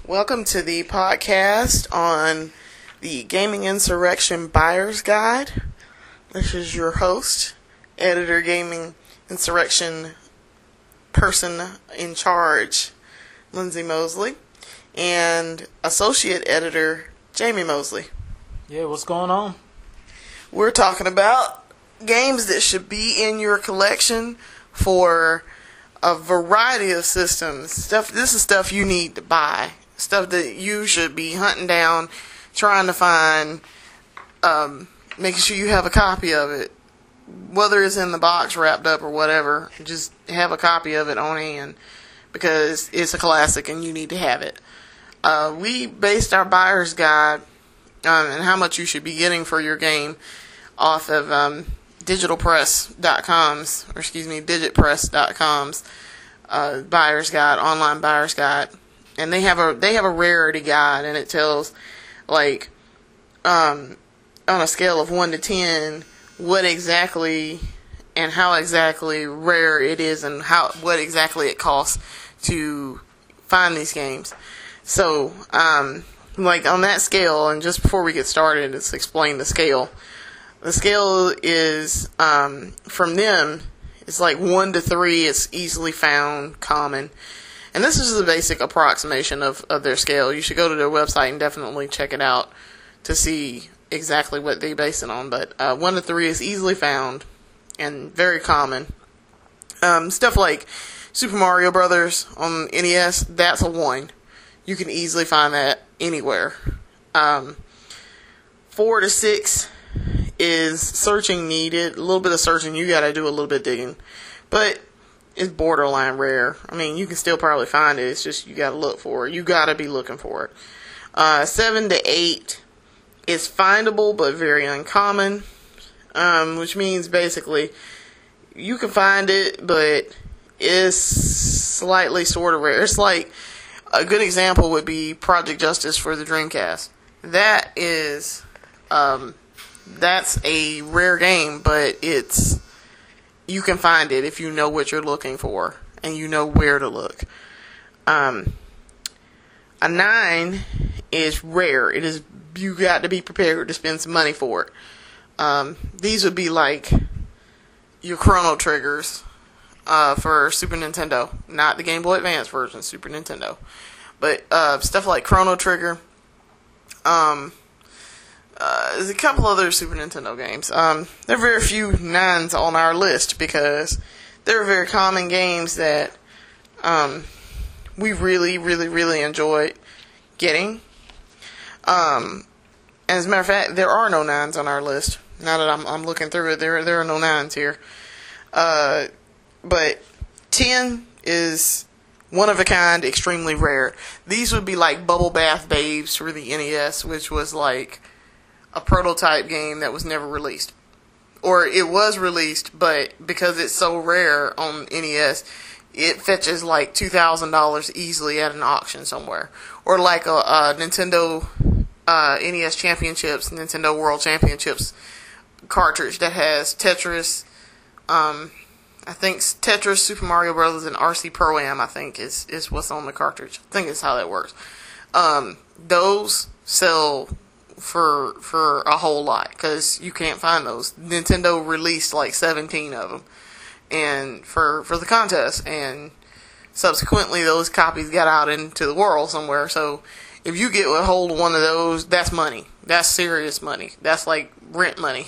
Welcome to the podcast on the Gaming Insurrection Buyer's Guide. This is your host, editor, Gaming Insurrection person in charge, Lindsay Mosley, and associate editor, Jamie Mosley. Yeah, what's going on? We're talking about games that should be in your collection for a variety of systems. This is stuff you need to buy. Stuff that you should be hunting down, trying to find, making sure you have a copy of it. Whether it's in the box, wrapped up, or whatever, just have a copy of it on hand because it's a classic and you need to have it. We based our buyer's guide and how much you should be getting for your game off of digitpress.com's buyer's guide, online buyer's guide. And they have a rarity guide, and it tells, like, on a scale of 1 to 10, what exactly and how exactly rare it is, and what exactly it costs to find these games. So, like on that scale, and just before we get started, let's explain the scale. The scale is from them. It's like 1 to 3. It's easily found, common. And this is the basic approximation of their scale. You should go to their website and definitely check it out to see exactly what they base it on. But 1 to 3 is easily found and very common. Stuff like Super Mario Brothers on NES, that's a 1. You can easily find that anywhere. 4 to 6 is searching needed. A little bit of searching. You got to do a little bit of digging. But it's borderline rare. I mean, you can still probably find it. It's just you got to look for it. You got to be looking for it. 7 to 8 is findable but very uncommon, which means basically you can find it, but it's slightly sort of rare. It's like a good example would be Project Justice for the Dreamcast. That is, that's a rare game, but you can find it if you know what you're looking for and you know where to look. A 9 is rare. You got to be prepared to spend some money for it. These would be like your Chrono Triggers for Super Nintendo, not the Game Boy Advance version, Super Nintendo. But stuff like Chrono Trigger. There's a couple other Super Nintendo games. There are very few 9s on our list because they're very common games that we really, really, really enjoyed getting. As a matter of fact, there are no 9s on our list. Now that I'm looking through it, there are no 9s here. But 10 is one of a kind, extremely rare. These would be like Bubble Bath Babes for the NES, which was like a prototype game that was never released. Or it was released, but because it's so rare on NES, it fetches like $2,000 easily at an auction somewhere. Or like a Nintendo NES Championships, Nintendo World Championships cartridge that has Tetris, I think Tetris, Super Mario Brothers, and RC Pro-Am, I think is what's on the cartridge. I think that's how that works. Those sell for a whole lot because you can't find those. Nintendo released like 17 of them and for the contest, and subsequently those copies got out into the world somewhere. So if you get a hold of one of those, that's money. That's serious money. That's like rent money.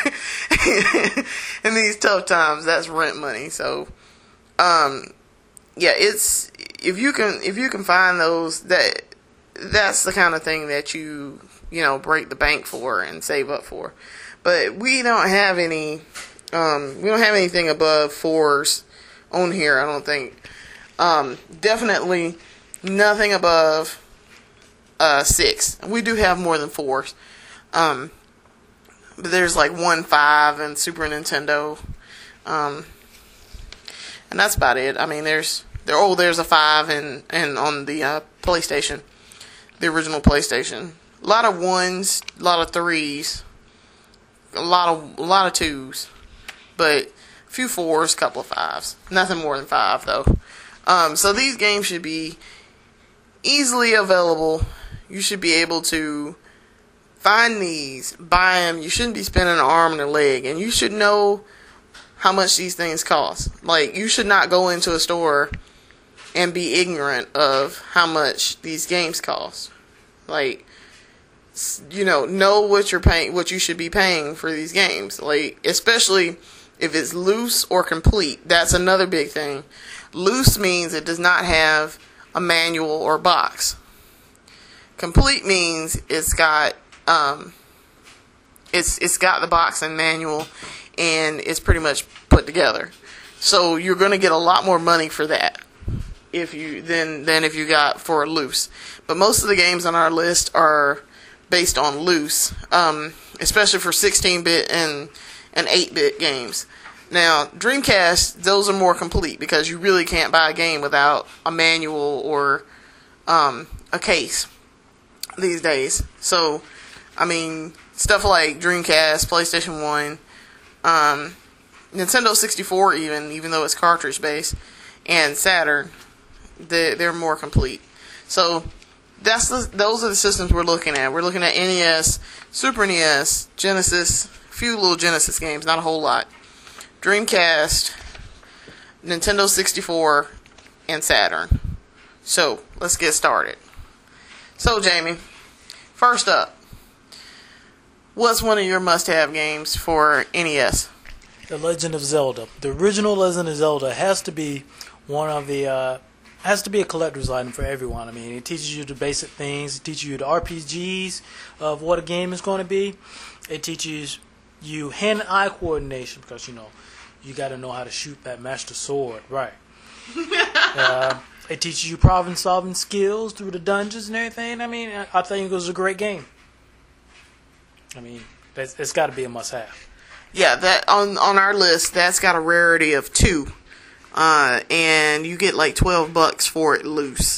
In these tough times, that's rent money. So yeah, it's if you can find those, that's the kind of thing that you break the bank for and save up for. But we don't have any, we don't have anything above 4s on here, I don't think. Definitely nothing above 6. We do have more than 4s. But there's like 1.5 and Super Nintendo. And that's about it. I mean, there's a 5 and on the PlayStation, the original PlayStation. A lot of 1s, a lot of 3s, a lot of 2s, but a few 4s, a couple of 5s. Nothing more than 5 though. So these games should be easily available. You should be able to find these, buy them. You shouldn't be spending an arm and a leg, and you should know how much these things cost. Like, you should not go into a store and be ignorant of how much these games cost. Like, know what you're paying, what you should be paying for these games. Like, especially if it's loose or complete. That's another big thing. Loose means it does not have a manual or box. Complete means it's got it's got the box and manual, and it's pretty much put together. So you're going to get a lot more money for that than if you got for loose. But most of the games on our list are based on loose, especially for 16-bit and 8-bit games. Now, Dreamcast, those are more complete because you really can't buy a game without a manual or a case these days. So, I mean, stuff like Dreamcast, PlayStation 1, Nintendo 64 even though it's cartridge based, and Saturn, they're more complete. So those are the systems we're looking at. We're looking at NES, Super NES, Genesis, a few little Genesis games, not a whole lot, Dreamcast, Nintendo 64, and Saturn. So let's get started. So Jamie, first up, what's one of your must-have games for NES? The Legend of Zelda. The original Legend of Zelda has to be one of the has to be a collector's item for everyone. I mean, it teaches you the basic things. It teaches you the RPGs of what a game is going to be. It teaches you hand-eye coordination because you got to know how to shoot that master sword, right? It teaches you problem-solving skills through the dungeons and everything. I mean, I think it was a great game. I mean, it's got to be a must-have. Yeah, that on our list, that's got a rarity of 2. And you get like $12 for it loose.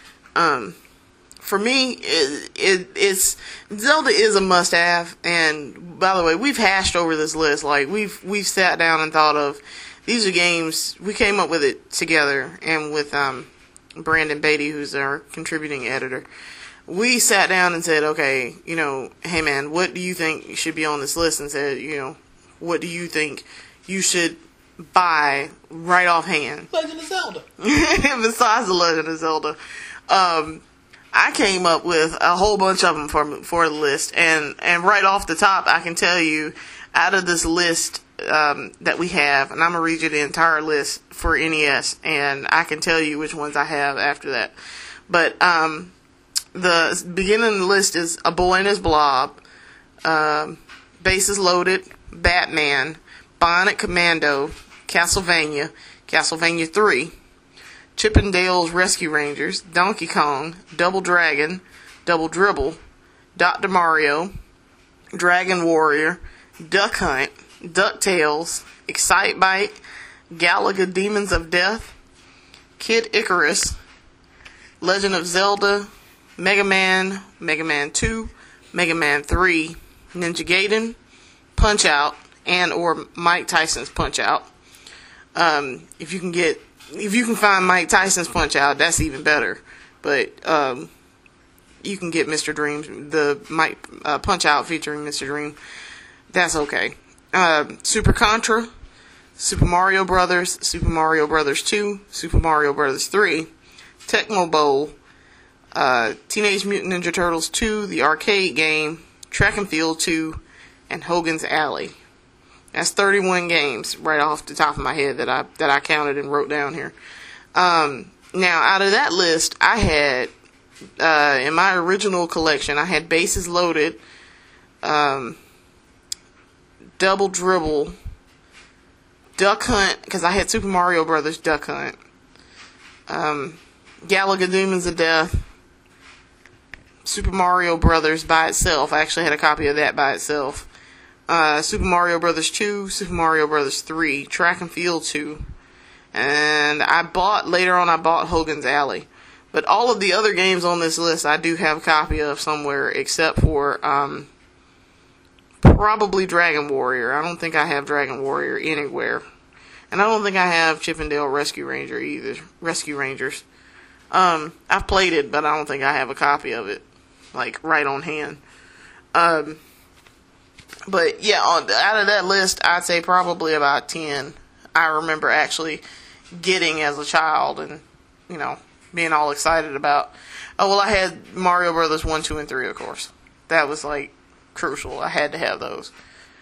For me, it's Zelda is a must-have. And by the way, we've hashed over this list. Like we've sat down and thought of these are games. We came up with it together, and with Brandon Beatty, who's our contributing editor. We sat down and said, okay, hey man, what do you think should be on this list? And said, what do you think you should buy right offhand? Legend of Zelda. Besides the Legend of Zelda, I came up with a whole bunch of them for the list, and right off the top, I can tell you, out of this list that we have, and I'm gonna read you the entire list for NES, and I can tell you which ones I have after that. But the beginning of the list is A Boy and His Blob, Bases Loaded, Batman, Bionic Commando, Castlevania, Castlevania 3, Chip 'n Dale's Rescue Rangers, Donkey Kong, Double Dragon, Double Dribble, Dr. Mario, Dragon Warrior, Duck Hunt, DuckTales, Excitebike, Galaga Demons of Death, Kid Icarus, Legend of Zelda, Mega Man, Mega Man 2, Mega Man 3, Ninja Gaiden, Punch Out, and or Mike Tyson's Punch Out. If you can find Mike Tyson's Punch Out, that's even better. But you can get Mr. Dream, the Mike Punch Out featuring Mr. Dream. That's okay. Super Contra, Super Mario Brothers, Super Mario Brothers 2, Super Mario Brothers 3, Tecmo Bowl, Teenage Mutant Ninja Turtles 2, the arcade game, Track and Field 2, and Hogan's Alley. That's 31 games right off the top of my head that I counted and wrote down here. Now, out of that list, I had in my original collection, I had Bases Loaded, Double Dribble, Duck Hunt, because I had Super Mario Brothers Duck Hunt, Galaga Demons of Death, Super Mario Brothers by itself. I actually had a copy of that by itself. Super Mario Brothers 2, Super Mario Brothers 3, Track and Field 2, and later on I bought Hogan's Alley. But all of the other games on this list I do have a copy of somewhere, except for probably Dragon Warrior. I don't think I have Dragon Warrior anywhere. And I don't think I have Chip 'n Dale Rescue Ranger either. Rescue Rangers. I've played it, but I don't think I have a copy of it, like, right on hand. But yeah, out of that list, I'd say probably about 10 I remember actually getting as a child and, you know, being all excited about. Oh, well, I had Mario Brothers 1, 2, and 3, of course. That was, like, crucial. I had to have those.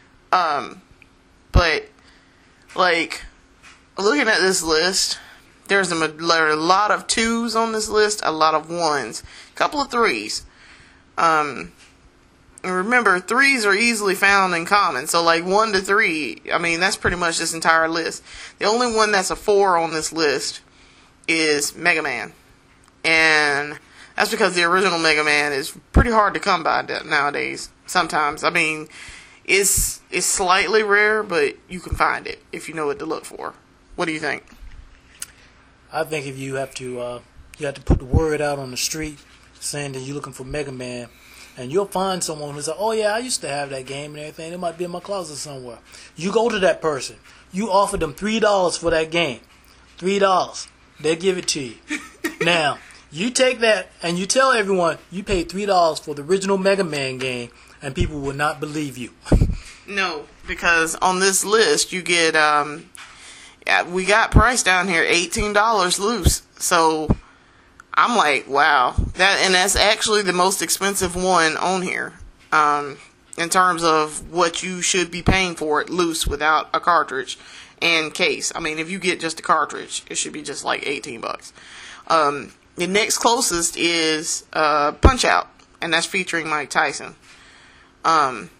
But, like, looking at this list, there's a lot of 2s on this list, a lot of 1s, a couple of 3s. And remember, 3s are easily found in common. So, like, 1 to 3, I mean, that's pretty much this entire list. The only one that's a 4 on this list is Mega Man. And that's because the original Mega Man is pretty hard to come by nowadays. Sometimes. I mean, it's slightly rare, but you can find it if you know what to look for. What do you think? I think if you have to put the word out on the street saying that you're looking for Mega Man, and you'll find someone who's like, oh yeah, I used to have that game and everything. It might be in my closet somewhere. You go to that person. You offer them $3 for that game. $3. They'll give it to you. Now, you take that and you tell everyone you paid $3 for the original Mega Man game, and people will not believe you. No, because on this list you get, we got price down here, $18 loose. So I'm like, wow, that's actually the most expensive one on here, in terms of what you should be paying for it loose without a cartridge and case. I mean, if you get just a cartridge, it should be just like $18. The next closest is Punch Out, and that's featuring Mike Tyson. Punch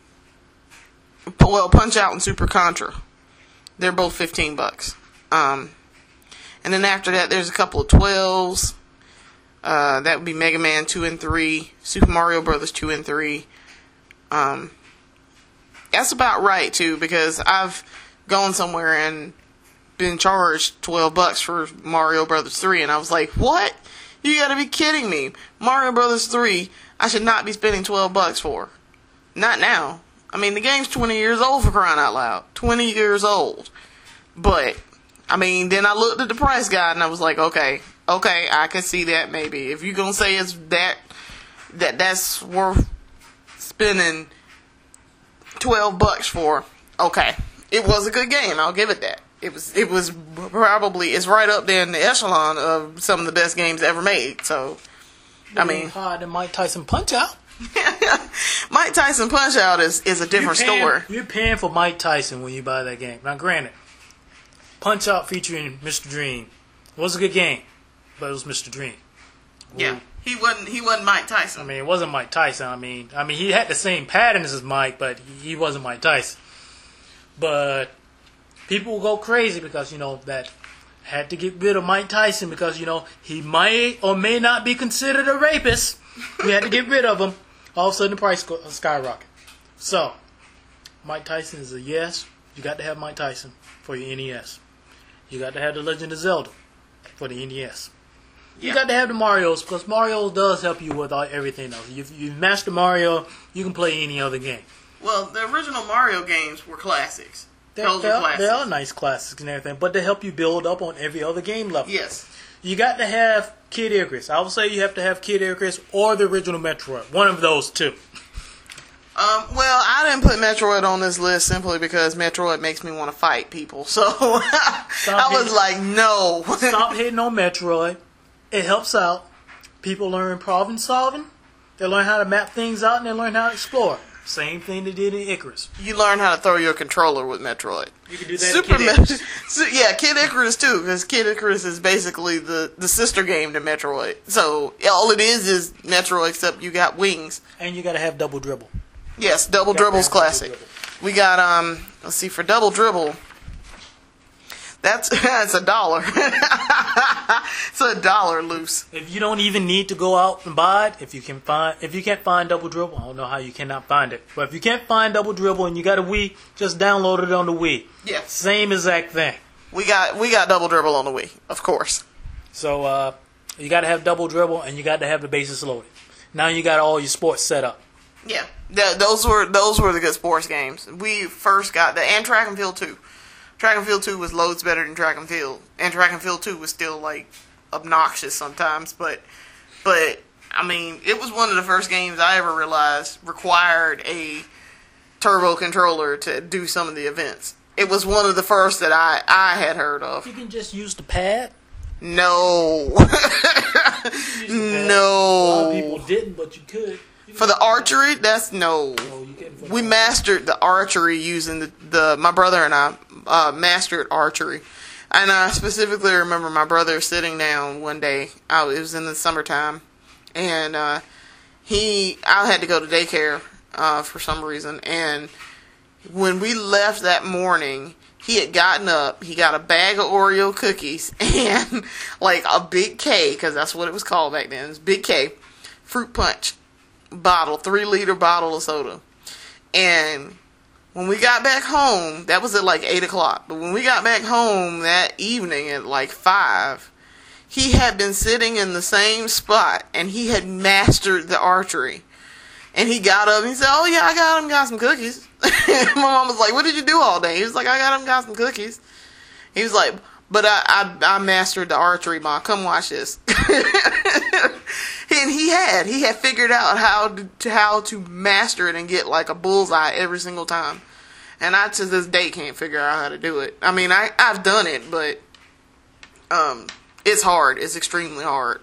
Out and Super Contra, they're both $15. And then after that, there's a couple of 12s. That would be Mega Man 2 and 3, Super Mario Brothers 2 and 3. That's about right too, because I've gone somewhere and been charged $12 for Mario Brothers 3, and I was like, what? You gotta be kidding me. Mario Brothers 3, I should not be spending $12 for. Not now. I mean, the game's 20 years old, for crying out loud. 20 years old. But, I mean, then I looked at the price guide and I was like, okay, I can see that maybe. If you're gonna say it's that's worth spending $12 for, okay. It was a good game, I'll give it that. It was probably, it's right up there in the echelon of some of the best games ever made. So, I mean, higher than Mike Tyson Punch Out. Mike Tyson Punch Out is a different story. You're paying for Mike Tyson when you buy that game. Now, granted, Punch Out featuring Mr. Dream was a good game, but it was Mr. Dream. Yeah, he wasn't Mike Tyson. I mean, it wasn't Mike Tyson. I mean, he had the same patterns as Mike, but he wasn't Mike Tyson. But people will go crazy because, that had to get rid of Mike Tyson because, he might or may not be considered a rapist. We had to get rid of him. All of a sudden, the price skyrocket. So, Mike Tyson is a yes. You got to have Mike Tyson for your NES. You got to have The Legend of Zelda for the NES. You got to have the Marios because Mario does help you with everything else. You've mastered Mario, you can play any other game. Well, the original Mario games were classics. Those are classics. They are nice classics and everything, but they help you build up on every other game level. Yes. You got to have Kid Icarus. I would say you have to have Kid Icarus or the original Metroid. One of those two. Well, I didn't put Metroid on this list simply because Metroid makes me want to fight people. So I was like, no. Stop hitting on Metroid. It helps out. People learn problem solving. They learn how to map things out and they learn how to explore. Same thing they did in Icarus. You learn how to throw your controller with Metroid. You can do that in Kid Icarus. Yeah, Kid Icarus too, because Kid Icarus is basically the sister game to Metroid. So all it is Metroid, except you got wings. And you got to have Double Dribble. Yes, Double Dribble's classic. We got let's see, for Double Dribble, that's $1. It's $1 loose. If you don't even need to go out and buy it, if you can't find Double Dribble, I don't know how you cannot find it. But if you can't find Double Dribble and you got a Wii, just download it on the Wii. Yeah. Same exact thing. We got Double Dribble on the Wii, of course. So you got to have Double Dribble and you got to have the bases loaded. Now you got all your sports set up. Yeah. Those were the good sports games. We first got that, and Track and Field 2. Track and Field 2 was loads better than Track and Field. And Track and Field 2 was still, like, obnoxious sometimes, but I mean, it was one of the first games I ever realized required a turbo controller to do some of the events. It was one of the first that I had heard of. You can just use the pad? No. No. A lot of people didn't, but you could. For the archery, that's no. No, you couldn't. We mastered the archery using the my brother and I mastered archery. And I specifically remember my brother sitting down one day. It was in the summertime. And I had to go to daycare for some reason. And when we left that morning, he had gotten up. He got a bag of Oreo cookies and like a Big K, because that's what it was called back then. It was Big K fruit punch bottle, 3-liter bottle of soda. And when we got back home, that was at like 8 o'clock. But when we got back home that evening at like 5, he had been sitting in the same spot and he had mastered the archery. And he got up and he said, "Oh yeah, I got some cookies." My mom was like, "What did you do all day?" He was like, "I got some cookies." He was like, "But I mastered the archery, Mom. Come watch this." And he had figured out how to master it and get like a bullseye every single time. And I to this day can't figure out how to do it. I mean, I've done it, but it's hard. It's extremely hard.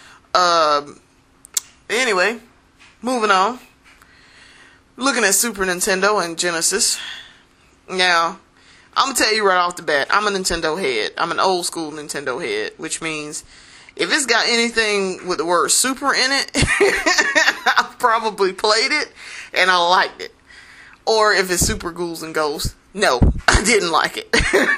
Anyway, moving on. Looking at Super Nintendo and Genesis. Now, I'm going to tell you right off the bat, I'm a Nintendo head. I'm an old school Nintendo head, which means if it's got anything with the word Super in it, I've probably played it and I liked it. Or if it's Super Ghouls and Ghosts, no, I didn't like it.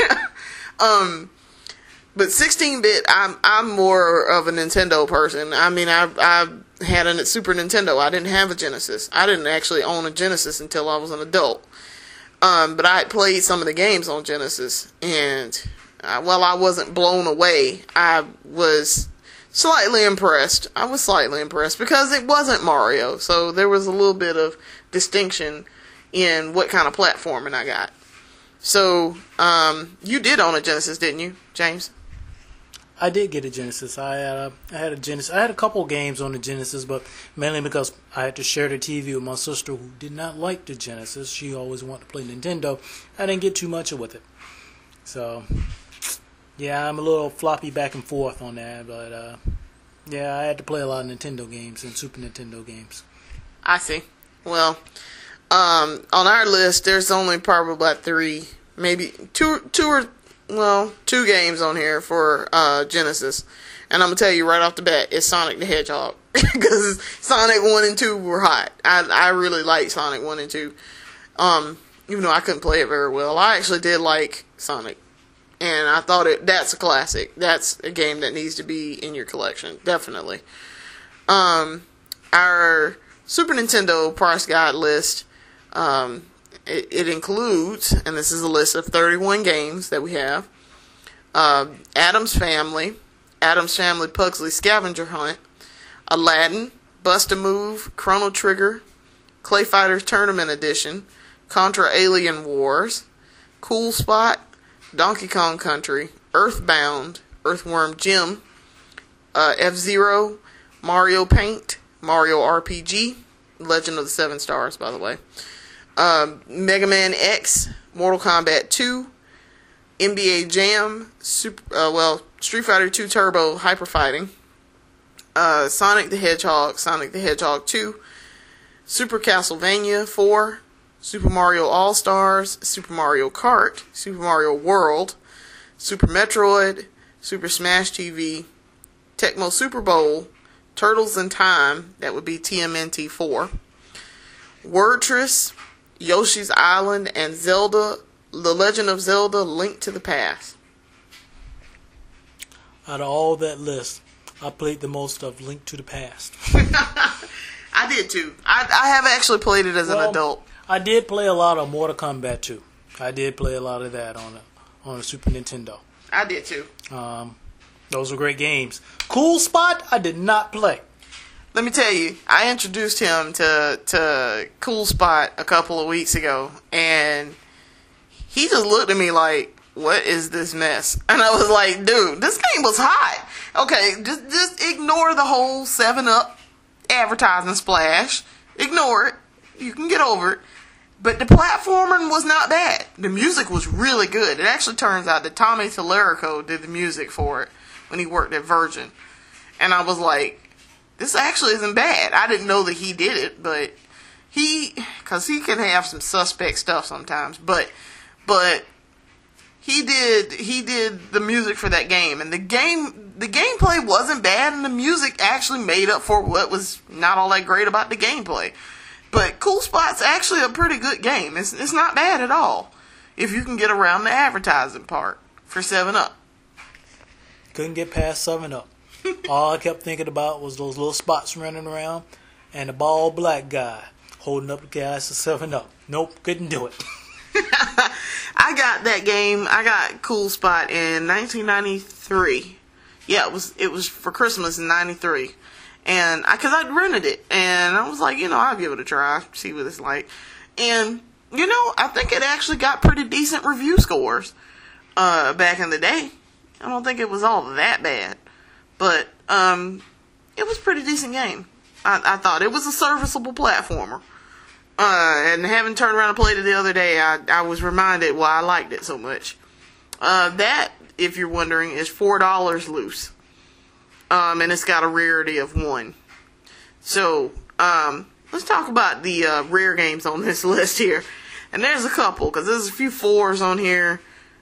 But 16-bit, I'm more of a Nintendo person. I mean, I had a Super Nintendo. I didn't have a Genesis. I didn't actually own a Genesis until I was an adult. But I had played some of the games on Genesis, and while I wasn't blown away, I was slightly impressed. I was slightly impressed because it wasn't Mario, so there was a little bit of distinction in what kind of platforming I got. So, you did own a Genesis, didn't you, James? I did get a Genesis. I had a Genesis. I had a couple games on the Genesis, but mainly because I had to share the TV with my sister, who did not like the Genesis. She always wanted to play Nintendo. I didn't get too much with it. So, yeah, I'm a little floppy back and forth on that. But, yeah, I had to play a lot of Nintendo games and Super Nintendo games. I see. Well, on our list, there's only probably about 3, maybe two games on here for Genesis. And I'm going to tell you right off the bat, it's Sonic the Hedgehog. Because Sonic 1 and 2 were hot. I really liked Sonic 1 and 2. Even though I couldn't play it very well. I actually did like Sonic. And I thought that's a classic. That's a game that needs to be in your collection. Definitely. Our Super Nintendo price guide list, it includes, and this is a list of 31 games that we have, Addams Family, Pugsley Scavenger Hunt, Aladdin, Bust-A-Move, Chrono Trigger, Clay Fighters Tournament Edition, Contra Alien Wars, Cool Spot, Donkey Kong Country, Earthbound, Earthworm Jim, F-Zero, Mario Paint, Mario RPG, Legend of the Seven Stars, by the way, Mega Man X, Mortal Kombat 2, NBA Jam, Street Fighter 2 Turbo Hyper Fighting, Sonic the Hedgehog 2, Super Castlevania 4, Super Mario All-Stars, Super Mario Kart, Super Mario World, Super Metroid, Super Smash TV, Tecmo Super Bowl, Turtles in Time, that would be TMNT 4, Wordtress, Yoshi's Island, and Zelda, The Legend of Zelda, Link to the Past. Out of all that list, I played the most of Link to the Past. I did too. I have actually played it as an adult. I did play a lot of Mortal Kombat 2. I did play a lot of that on the Super Nintendo. I did too. Those were great games. Cool Spot, I did not play. Let me tell you, I introduced him to Cool Spot a couple of weeks ago, and he just looked at me like, "What is this mess?" And I was like, "Dude, this game was hot." Okay, just ignore the whole 7-Up advertising splash. Ignore it. You can get over it. But the platforming was not bad. The music was really good. It actually turns out that Tommy Tallarico did the music for it when he worked at Virgin. And I was like, this actually isn't bad. I didn't know that he did it, but because he can have some suspect stuff sometimes, but he did the music for that game, and the gameplay wasn't bad, and the music actually made up for what was not all that great about the gameplay. But Cool Spot's actually a pretty good game. It's not bad at all if you can get around the advertising part for 7-Up. Couldn't get past 7-Up. All I kept thinking about was those little spots running around and the bald black guy holding up the glass of 7-Up. Nope, couldn't do it. I got that game. I got Cool Spot in 1993. Yeah, it was for Christmas in 93. And because I'd rented it, and I was like, I'll give it a try, see what it's like. And, I think it actually got pretty decent review scores back in the day. I don't think it was all that bad. But it was a pretty decent game. I thought it was a serviceable platformer. And having turned around and played it the other day, I was reminded why I liked it so much. That, if you're wondering, is $4 loose. And it's got a rarity of 1. So, let's talk about the rare games on this list here. And there's a couple, because there's a few 4s on here.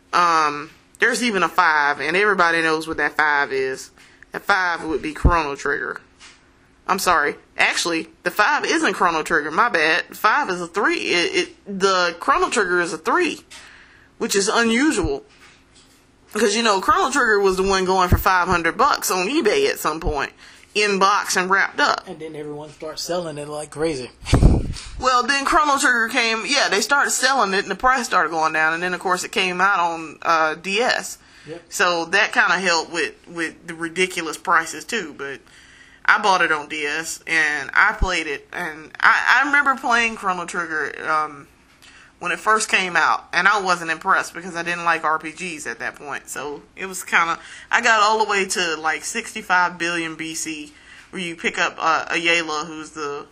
There's even a 5, and everybody knows what that 5 is. That 5 would be Chrono Trigger. I'm sorry. Actually, the 5 isn't Chrono Trigger. My bad. 5 is a 3. The Chrono Trigger is a 3, which is unusual. Because, Chrono Trigger was the one going for $500 on eBay at some point. In box and wrapped up. And then everyone starts selling it like crazy. Well, then Chrono Trigger came, they started selling it and the price started going down. And then, of course, it came out on DS. Yep. So that kind of helped with the ridiculous prices, too. But I bought it on DS and I played it. And I remember playing Chrono Trigger when it first came out, and I wasn't impressed because I didn't like RPGs at that point. So it was kind of, I got all the way to like 65 billion BC, where you pick up Ayala, who's the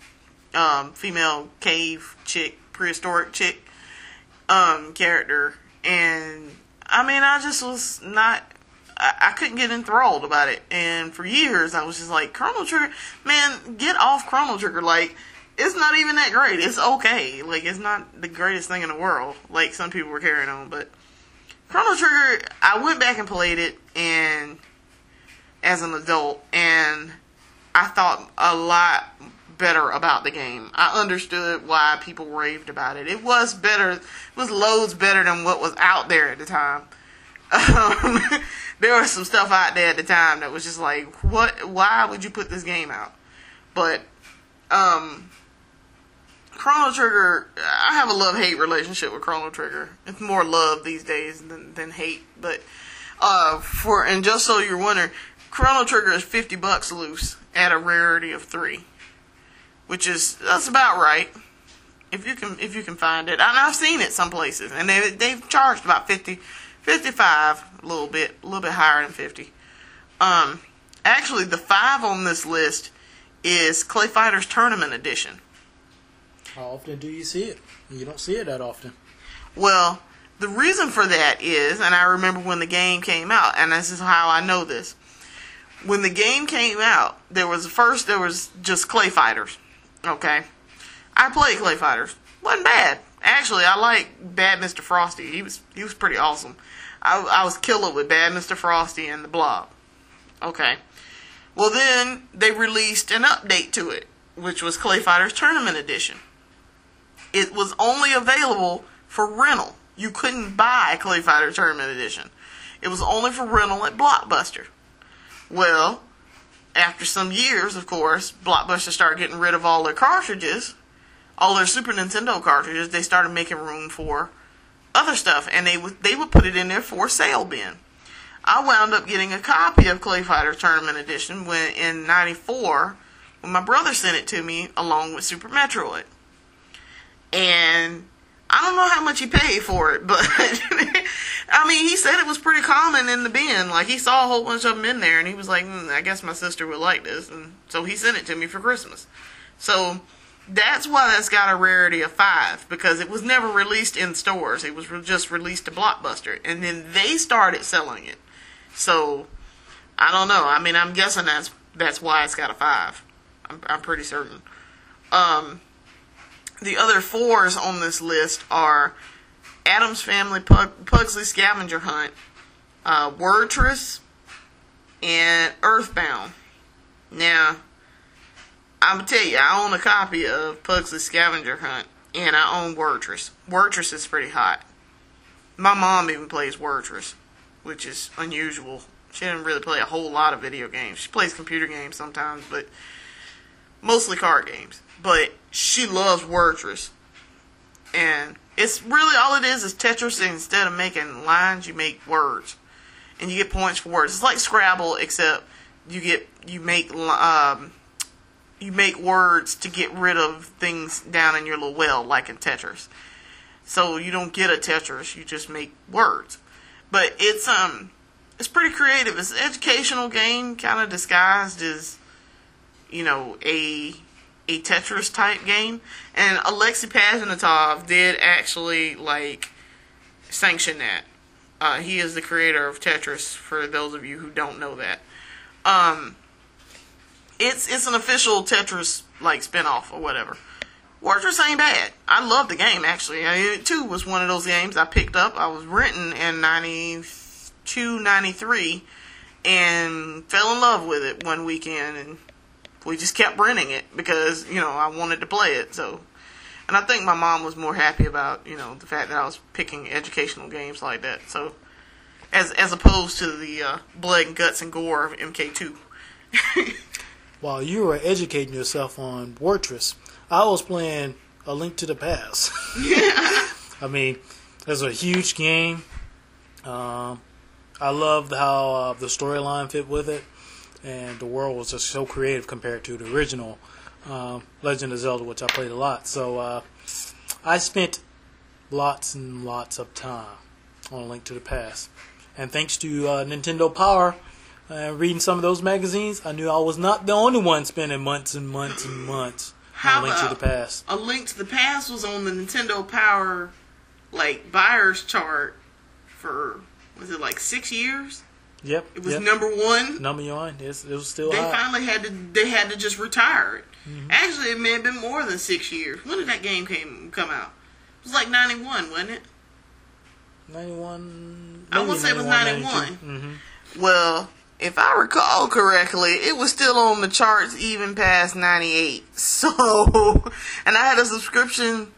female cave chick, prehistoric chick character, and I just was not, I couldn't get enthralled about it. And for years I was just like, Chrono Trigger, man, get off Chrono Trigger. Like, it's not even that great. It's okay. Like, it's not the greatest thing in the world, like some people were carrying on. But Chrono Trigger, I went back and played it and as an adult, and I thought a lot better about the game. I understood why people raved about it. It was better. It was loads better than what was out there at the time. There was some stuff out there at the time that was just like, what? Why would you put this game out? But Chrono Trigger, I have a love-hate relationship with Chrono Trigger. It's more love these days than hate. But and just so you're wondering, Chrono Trigger is $50 loose at a rarity of 3, that's about right if you can find it. And I've seen it some places, and they've charged about 50, 55, a little bit higher than 50. Actually, the 5 on this list is Clay Fighters Tournament Edition. How often do you see it? You don't see it that often. Well, the reason for that is, and I remember when the game came out, and this is how I know this. When the game came out, there was just Clay Fighters. Okay? I played Clay Fighters. Wasn't bad. Actually, I like Bad Mr. Frosty. He was pretty awesome. I was killer with Bad Mr. Frosty and the Blob. Okay. Well, then they released an update to it, which was Clay Fighters Tournament Edition. It was only available for rental. You couldn't buy Clay Fighter Tournament Edition. It was only for rental at Blockbuster. Well, after some years, of course, Blockbuster started getting rid of all their cartridges, all their Super Nintendo cartridges. They started making room for other stuff, and they would put it in their for sale bin. I wound up getting a copy of Clay Fighter Tournament Edition in '94 when my brother sent it to me along with Super Metroid. And I I don't know how much he paid for it, but I mean, he said it was pretty common in the bin. Like, he saw a whole bunch of them in there, and he was like, I guess my sister would like this. And so he sent it to me for Christmas. So that's why that's got a rarity of 5, because it was never released in stores. It was just released to Blockbuster, and then they started selling it. So I don't know. I mean, I'm guessing that's why it's got a 5. I'm pretty certain. The other 4s on this list are Addams Family Pugsley Scavenger Hunt, Wordtress, and Earthbound. Now, I'm going to tell you, I own a copy of Pugsley Scavenger Hunt, and I own Wordtress. Wordtress is pretty hot. My mom even plays Wordtress, which is unusual. She doesn't really play a whole lot of video games. She plays computer games sometimes, but mostly card games. But she loves Wordtress. And it's really all it is Tetris. Instead of making lines, you make words. And you get points for words. It's like Scrabble, except you make words to get rid of things down in your little well, like in Tetris. So you don't get a Tetris, you just make words. But it's pretty creative. It's an educational game, kind of disguised as, a Tetris type game. And Alexei Pajitnov did actually sanction that. He is the creator of Tetris, for those of you who don't know that. It's an official Tetris spinoff or whatever. Wordtress ain't bad. I love the game, actually. It too was one of those games I picked up. I was renting in 92, 93 and fell in love with it one weekend, and we just kept renting it because, I wanted to play it. So, and I think my mom was more happy about, the fact that I was picking educational games like that. So, as opposed to the blood and guts and gore of MK2. While you were educating yourself on Wordtress, I was playing A Link to the Past. I mean, it's a huge game. I loved how the storyline fit with it, and the world was just so creative compared to the original Legend of Zelda, which I played a lot. So I spent lots and lots of time on A Link to the Past. And thanks to Nintendo Power, reading some of those magazines, I knew I was not the only one spending months and months and months on A Link to the Past. A Link to the Past was on the Nintendo Power buyers chart for, was it 6 years? Yep. It was number 1. Number 1. It was still They hot. finally had to just retire it. Mm-hmm. Actually, it may have been more than 6 years. When did that game come out? It was 91, wasn't it? 91. I want to say it was 91. Mm-hmm. Well, if I recall correctly, it was still on the charts even past 98. So, and I had a subscription.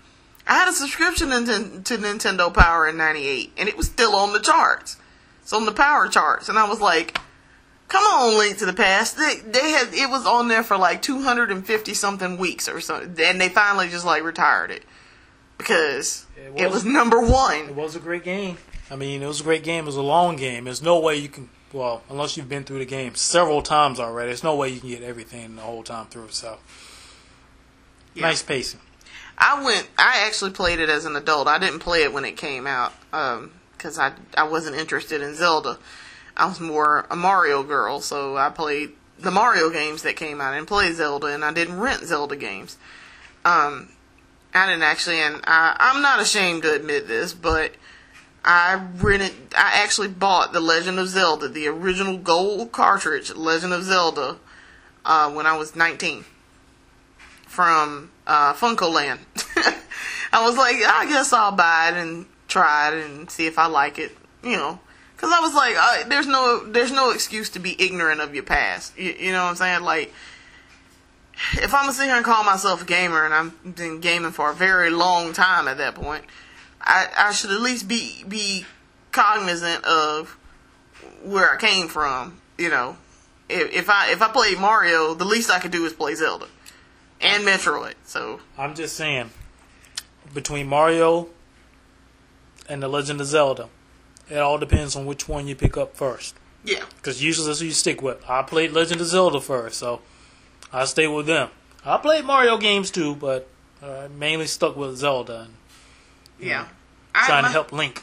To Nintendo Power in 98, and it was still on the charts. It's on the Power charts, and I was like, "Come on, Link to the Past." It was on there for 250 something weeks or so, and they finally just retired it because it was number 1. It was a great game. I mean, it was a great game. It was a long game. There's no way you can. Well, unless you've been through the game several times already, there's no way you can get everything the whole time through. So, yeah. Nice pacing. I actually played it as an adult. I didn't play it when it came out because I wasn't interested in Zelda. I was more a Mario girl, so I played the Mario games that came out and played Zelda, and I didn't rent Zelda games. I didn't actually, and I'm not ashamed to admit this, but I actually bought The Legend of Zelda, the original gold cartridge, Legend of Zelda, when I was 19 from Funko Land. I was like, I guess I'll buy it and try it and see if I like it, because I was like, there's no excuse to be ignorant of your past. You know what I'm saying? If I'm gonna sit here and call myself a gamer, and I've been gaming for a very long time at that point, I should at least be cognizant of where I came from. If I played Mario, the least I could do is play Zelda and Metroid. So I'm just saying, between Mario and The Legend of Zelda, it all depends on which one you pick up first. Yeah. Because usually that's who you stick with. I played Legend of Zelda first, so I stay with them. I played Mario games too, but mainly stuck with Zelda. And Yeah. Trying to help Link.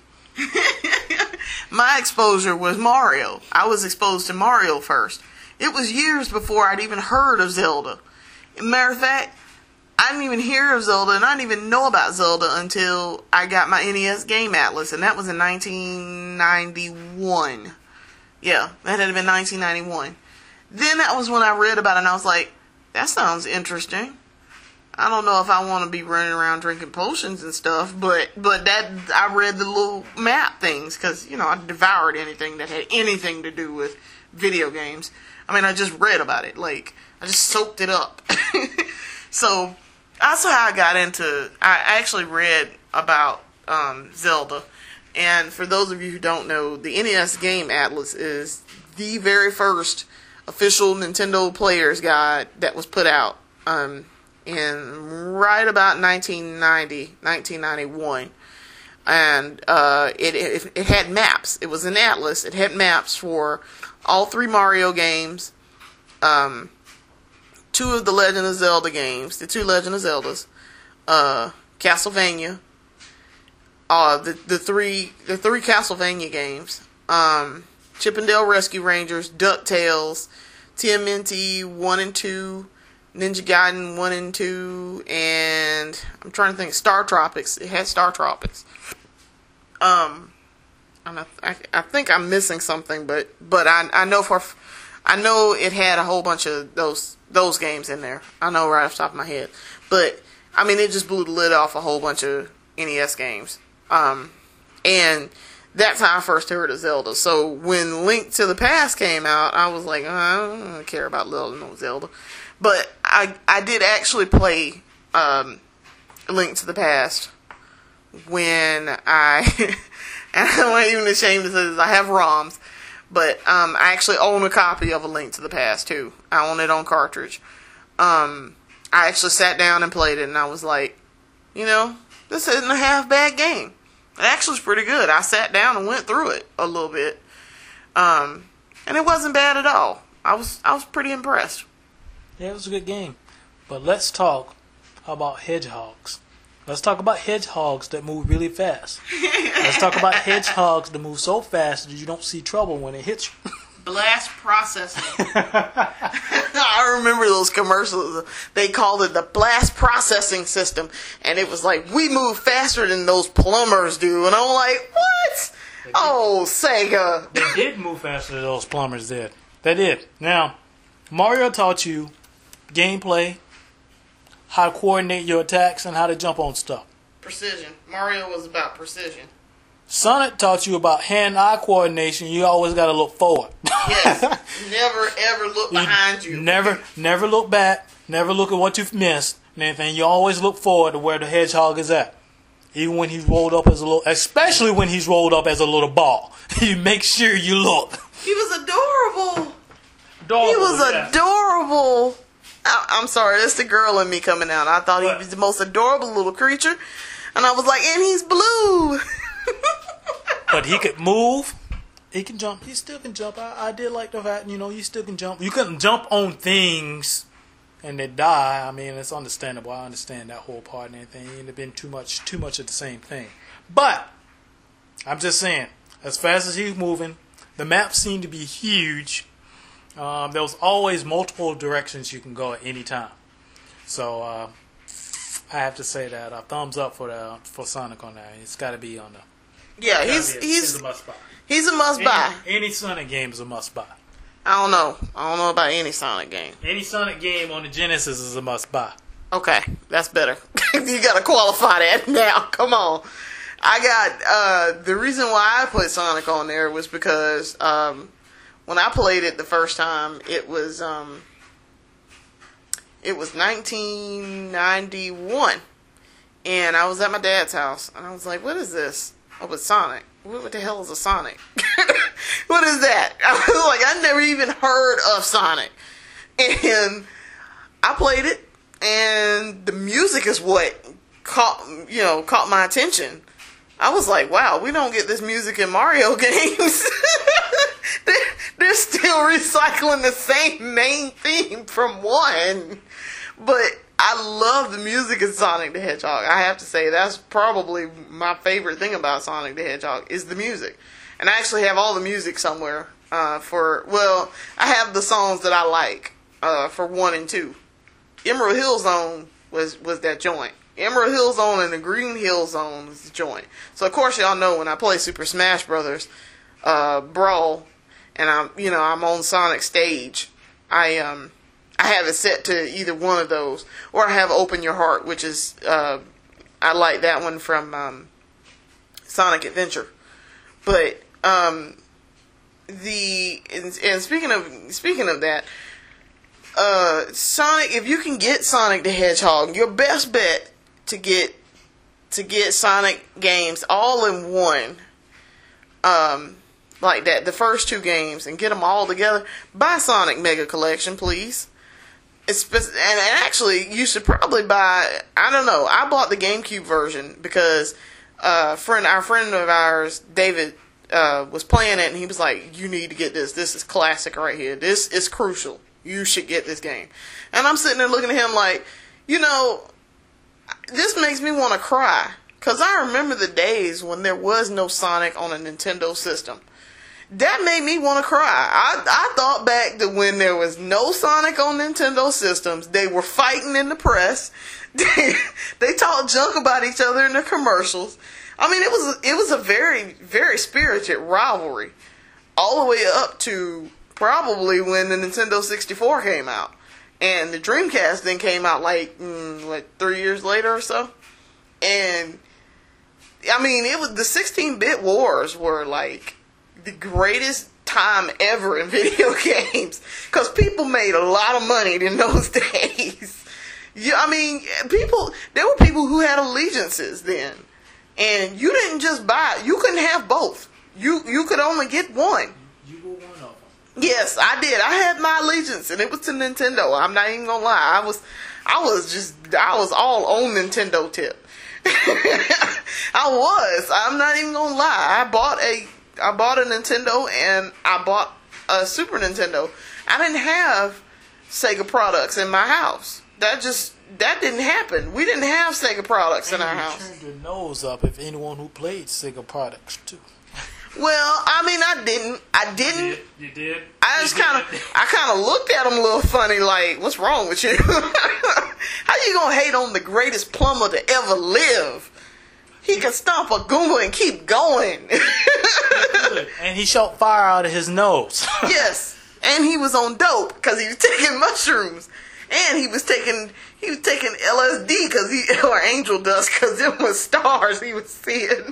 My exposure was Mario. I was exposed to Mario first. It was years before I'd even heard of Zelda. Matter of fact, I didn't even hear of Zelda, and I didn't even know about Zelda until I got my NES Game Atlas, and that was in 1991. Yeah, that had been 1991. Then that was when I read about it, and I was like, that sounds interesting. I don't know if I want to be running around drinking potions and stuff, but that I read the little map things, because, you know, I devoured anything that had anything to do with video games. I mean, I just read about it. Like, I just soaked it up. So, that's how I got into, I actually read about Zelda. And for those of you who don't know, the NES Game Atlas is the very first official Nintendo Player's Guide that was put out in right about 1991. And it had maps. It was an atlas. It had maps for all 3 Mario games, 2 of the Legend of Zelda games, the 2 Legend of Zeldas, Castlevania, the three Castlevania games, Chip and Dale Rescue Rangers, DuckTales, TMNT 1 and 2, Ninja Gaiden 1 and 2, and I'm trying to think, Star Tropics. It had Star Tropics. And I think I'm missing something, but I know it had a whole bunch of those games in there. I know right off the top of my head. But, I mean, it just blew the lid off a whole bunch of NES games. And that's how I first heard of Zelda. So, when Link to the Past came out, I was like, I don't care about no Zelda. But I did actually play Link to the Past when and I'm not even ashamed to say this, I have ROMs. But I actually own a copy of A Link to the Past, too. I own it on cartridge. I actually sat down and played it, and I was like, you know, this isn't a half bad game. It actually is pretty good. I sat down and went through it a little bit. And it wasn't bad at all. I was pretty impressed. Yeah, it was a good game. But let's talk about hedgehogs. Let's talk about hedgehogs that move really fast. Let's talk about hedgehogs that move so fast that you don't see trouble when it hits you. Blast processing. I remember those commercials. They called it the blast processing system. And it was like, we move faster than those plumbers do. And I'm like, what? Oh, Sega. They did move faster than those plumbers did. They did. Now, Mario taught you gameplay, how to coordinate your attacks, and how to jump on stuff. Precision. Mario was about precision. Sonic taught you about hand-eye coordination. You always got to look forward. Yes. Never, ever look behind you. Never look back. Never look at what you've missed and anything. You always look forward to where the hedgehog is at. Even when he's rolled up as a little, especially when he's rolled up as a little ball. You make sure you look. He was adorable. He was adorable. I'm sorry, that's the girl in me coming out. I thought he was the most adorable little creature. And I was like, and he's blue. But he could move. He can jump. He still can jump. I did like the fact, you know, you still can jump. You couldn't jump on things and they die. I mean, it's understandable. I understand that whole part and everything. It'd have been too much of the same thing. But I'm just saying, as fast as he's moving, the map seemed to be huge. There was always multiple directions you can go at any time. So I have to say that thumbs up for Sonic on that. It's got to be on the. Yeah, he's a must buy. He's a must buy. Any Sonic game is a must buy. I don't know about any Sonic game. Any Sonic game on the Genesis is a must buy. Okay, that's better. You got to qualify that now. Come on. I got the reason why I put Sonic on there was because when I played it the first time, it was 1991, and I was at my dad's house, and I was like, "What is this?" Oh, it's Sonic. What the hell is a Sonic? What is that? I was like, I never even heard of Sonic, and I played it, and the music is what caught my attention. I was like, wow, we don't get this music in Mario games. They're still recycling the same main theme from one. But I love the music in Sonic the Hedgehog. I have to say that's probably my favorite thing about Sonic the Hedgehog is the music. And I actually have all the music somewhere I have the songs that I like for 1 and 2. Emerald Hill Zone was that joint. Emerald Hill Zone and the Green Hill Zone was the joint. So of course y'all know when I play Super Smash Brothers Brawl and I'm on Sonic stage, I have it set to either one of those, or I have Open Your Heart, which is I like that one from Sonic Adventure. But speaking of that, Sonic, if you can get Sonic the Hedgehog, your best bet to get Sonic games all in one, like that, the first 2 games, and get them all together, buy Sonic Mega Collection, please. And actually, you should probably buy, I don't know, I bought the GameCube version because our friend of ours, David, was playing it, and he was like, you need to get this. This is classic right here. This is crucial. You should get this game. And I'm sitting there looking at him like, this makes me want to cry. Because I remember the days when there was no Sonic on a Nintendo system. That made me want to cry. I thought back to when there was no Sonic on Nintendo systems. They were fighting in the press. They talked junk about each other in the commercials. I mean, it was a very, very spirited rivalry. All the way up to probably when the Nintendo 64 came out. And the Dreamcast then came out like 3 years later or so. And, I mean, it was the 16-bit wars were like the greatest time ever in video games. Because people made a lot of money in those days. Yeah, I mean, there were people who had allegiances then. And you didn't just buy, you couldn't have both. You could only get one. You were one of them. Yes, I did. I had my allegiance, and it was to Nintendo. I'm not even gonna lie. I was all on Nintendo tip. I'm not even gonna lie. I bought a Nintendo, and I bought a Super Nintendo. I didn't have Sega products in my house. That didn't happen. We didn't have Sega products in our house. You turned your nose up if anyone who played Sega products too. Well, I mean, I didn't. You did. I kind of looked at him a little funny, like, what's wrong with you? How you gonna hate on the greatest plumber to ever live? He can stomp a Goomba and keep going. And he shot fire out of his nose. Yes, and he was on dope because he was taking mushrooms, and he was taking LSD or angel dust because it was stars he was seeing.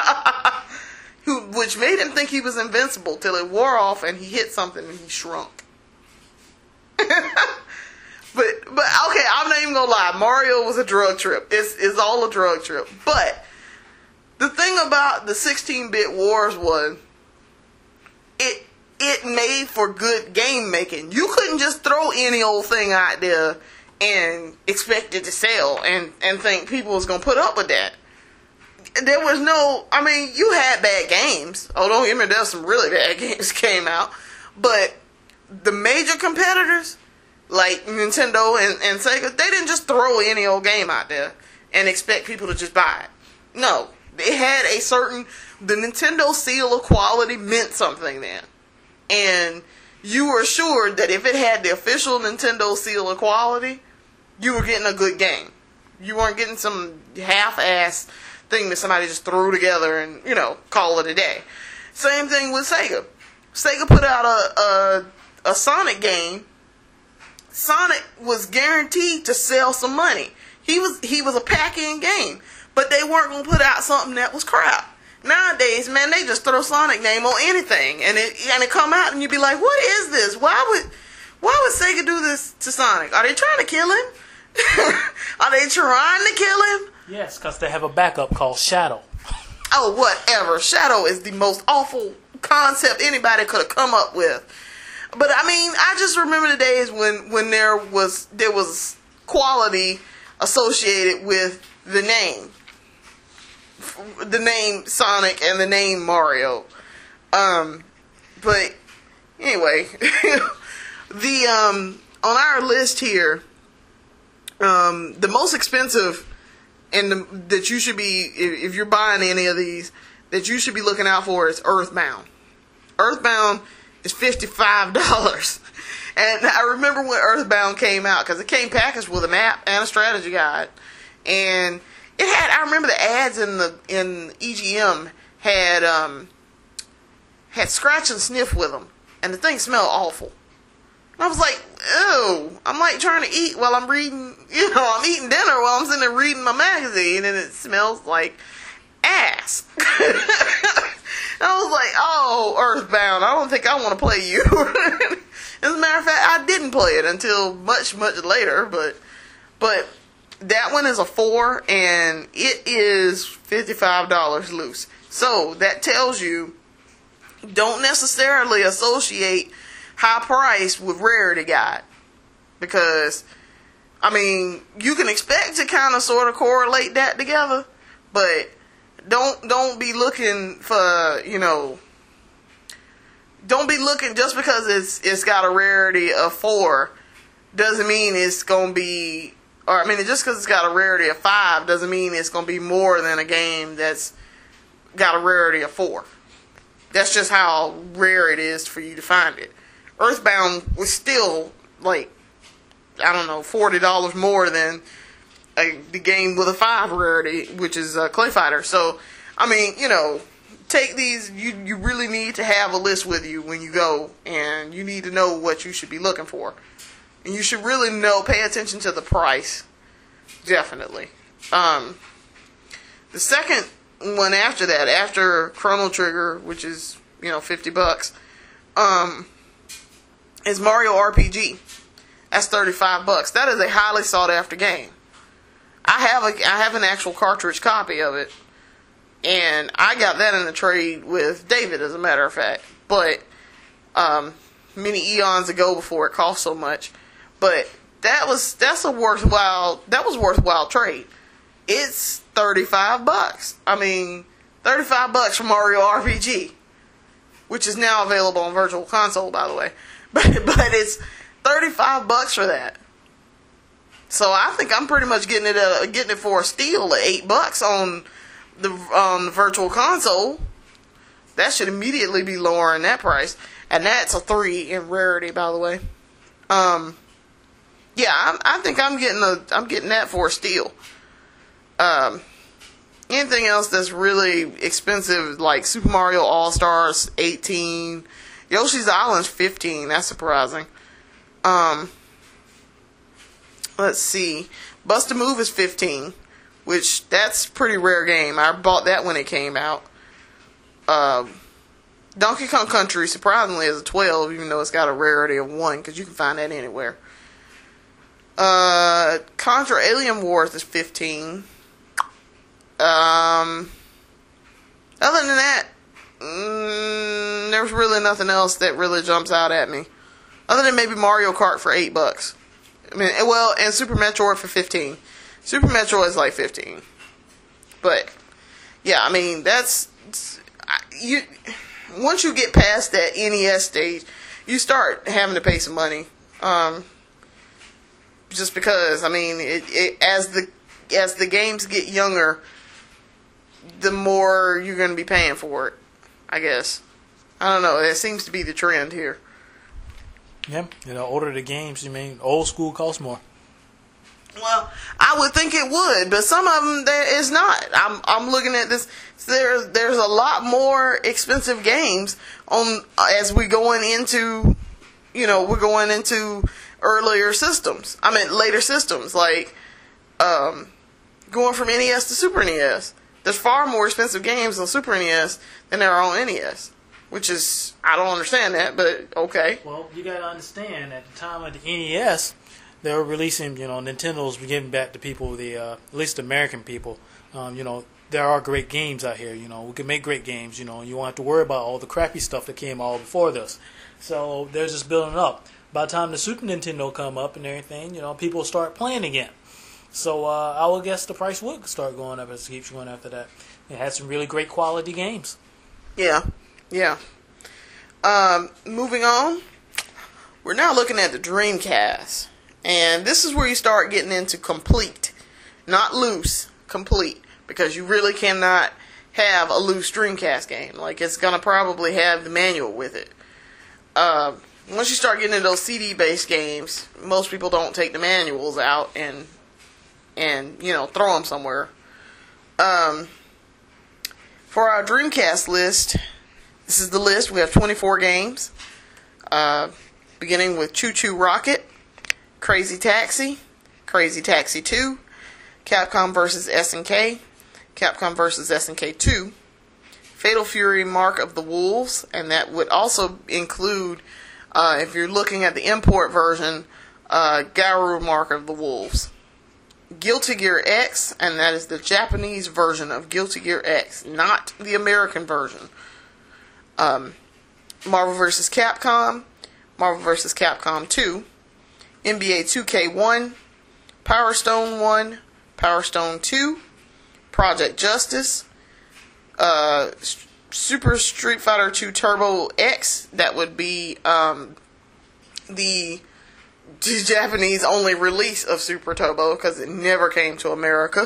Which made him think he was invincible till it wore off and he hit something and he shrunk. but okay, I'm not even gonna lie. Mario was a drug trip. It's all a drug trip. But the thing about the 16-bit wars was it made for good game making. You couldn't just throw any old thing out there and expect it to sell and think people was gonna put up with that. There was no, I mean, you had bad games. Oh, don't get me, there's some really bad games came out. But the major competitors, like Nintendo and Sega, they didn't just throw any old game out there and expect people to just buy it. No, they had the Nintendo seal of quality meant something then. And you were assured that if it had the official Nintendo seal of quality, you were getting a good game. You weren't getting some half-ass thing that somebody just threw together and, call it a day. Same thing with Sega. Sega put out a Sonic game. Sonic was guaranteed to sell some money. He was a pack-in game, but they weren't going to put out something that was crap. Nowadays, man, they just throw Sonic name on anything, and it come out, and you'd be like, "What is this? Why would Sega do this to Sonic? Are they trying to kill him? Are they trying to kill him?" Yes, because they have a backup called Shadow. Oh, whatever. Shadow is the most awful concept anybody could have come up with. But I mean, I just remember the days when there was quality associated with the name Sonic and the name Mario. But anyway, on our list here, The most expensive, and that you should be, if you're buying any of these, that you should be looking out for is Earthbound. Earthbound is $55. And I remember when Earthbound came out, because it came packaged with a map and a strategy guide. And it had, I remember the ads in EGM had scratch and sniff with them. And the thing smelled awful. And I was like, ew. I'm like trying to eat while I'm reading, I'm eating dinner while I'm sitting there reading my magazine, and it smells like ass. I was like, oh, Earthbound, I don't think I want to play you. As a matter of fact, I didn't play it until much, much later, but that one is a 4, and it is $55 loose. So that tells you, don't necessarily associate high price with rarity guide, because, I mean, you can expect to kind of sort of correlate that together, but don't be looking for, don't be looking just because it's got a rarity of 4 doesn't mean it's going to be, or I mean, just because it's got a rarity of 5 doesn't mean it's going to be more than a game that's got a rarity of 4. That's just how rare it is for you to find it. Earthbound was still, like, I don't know, $40 more than the game with a 5 rarity, which is Clay Fighter. So, I mean, take these, you really need to have a list with you when you go, and you need to know what you should be looking for. And you should really pay attention to the price. Is The second one after that, after Chrono Trigger, which is, $50, is Mario RPG. That's $35. That is a highly sought after game. I have an actual cartridge copy of it, and I got that in a trade with David, as a matter of fact. But many eons ago, before it cost so much. But that's a worthwhile trade. It's $35. I mean, $35 for Mario RPG, which is now available on Virtual Console, by the way. But it's $35 for that. So I think I'm pretty much getting it for a steal at $8 on the Virtual Console. That should immediately be lowering that price, and that's a 3 in rarity, by the way. Yeah, I think I'm getting that for a steal. Anything else that's really expensive, like Super Mario All-Stars, $18. Yoshi's Island's $15. That's surprising. Let's see. Bust a Move is $15, which that's a pretty rare game. I bought that when it came out. Donkey Kong Country, surprisingly, is a 12, even though it's got a rarity of 1, because you can find that anywhere. Contra Alien Wars is $15. Other than that, there's really nothing else that really jumps out at me. Other than maybe Mario Kart for $8. I mean, well, and Super Metroid for $15. Super Metroid is like $15. But, yeah, I mean, once you get past that NES stage, you start having to pay some money. Just because, I mean, as the games get younger, the more you're going to be paying for it, I guess. I don't know. That seems to be the trend here. Yeah, older the games, old school costs more. Well, I would think it would, but some of them it's not. I'm looking at this. There's a lot more expensive games as we're going into, we're going into earlier systems. I mean, later systems, like going from NES to Super NES. There's far more expensive games on Super NES than there are on NES, which is, I don't understand that, but okay. Well, you got to understand, at the time of the NES, they were releasing, Nintendo was giving back to people, at least American people, there are great games out here, we can make great games, you won't have to worry about all the crappy stuff that came all before this. So they're just building up. By the time the Super Nintendo come up and everything, people start playing again. So I would guess the price would start going up as it keeps going after that. It had some really great quality games. Yeah. Moving on, we're now looking at the Dreamcast. And this is where you start getting into complete. Not loose, complete. Because you really cannot have a loose Dreamcast game. Like, it's going to probably have the manual with it. Once you start getting into those CD-based games, most people don't take the manuals out and throw them somewhere. For our Dreamcast list, this is the list. We have 24 games, beginning with Choo Choo Rocket, Crazy Taxi, Crazy Taxi 2, Capcom vs. SNK, Capcom vs. SNK 2, Fatal Fury Mark of the Wolves, and that would also include, if you're looking at the import version, Garou Mark of the Wolves. Guilty Gear X, and that is the Japanese version of Guilty Gear X, not the American version. Marvel vs. Capcom, Marvel vs. Capcom 2, NBA 2K1, Power Stone 1, Power Stone 2, Project Justice, Super Street Fighter 2 Turbo X, that would be the Japanese only release of Super Turbo because it never came to America.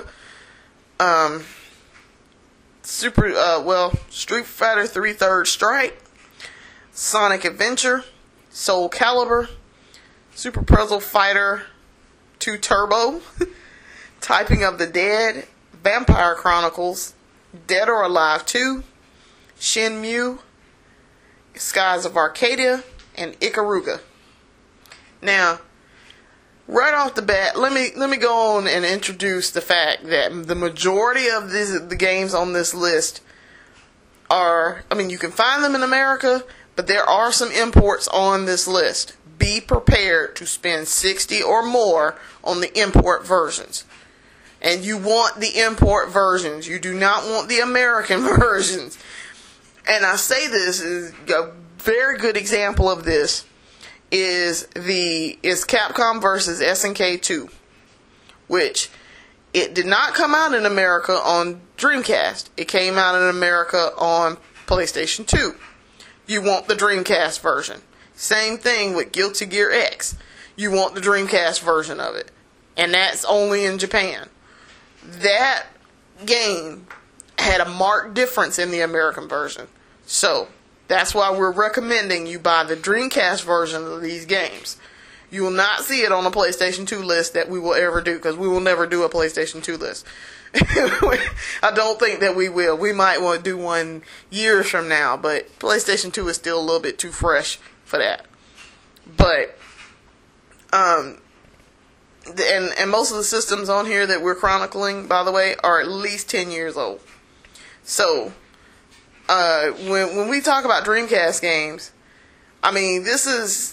Street Fighter 3 Third Strike, Sonic Adventure, Soul Calibur, Super Puzzle Fighter 2 Turbo, Typing of the Dead, Vampire Chronicles, Dead or Alive 2, Shenmue, Skies of Arcadia, and Ikaruga. Now, right off the bat, let me go on and introduce the fact that the majority of the games on this list are, you can find them in America, but there are some imports on this list. Be prepared to spend $60 or more on the import versions. And you want the import versions. You do not want the American versions. And I say this is a very good example of this is Capcom vs. SNK 2, which it did not come out in America on Dreamcast. It came out in America on PlayStation 2. You want the Dreamcast version. Same thing with Guilty Gear X. You want the Dreamcast version of it. And that's only in Japan. That game had a marked difference in the American version. So, that's why we're recommending you buy the Dreamcast version of these games. You will not see it on a PlayStation 2 list that we will ever do, because we will never do a PlayStation 2 list. I don't think that we will. We might want to do one years from now, but PlayStation 2 is still a little bit too fresh for that. But, and most of the systems on here that we're chronicling, by the way, are at least 10 years old. So, when we talk about Dreamcast games, this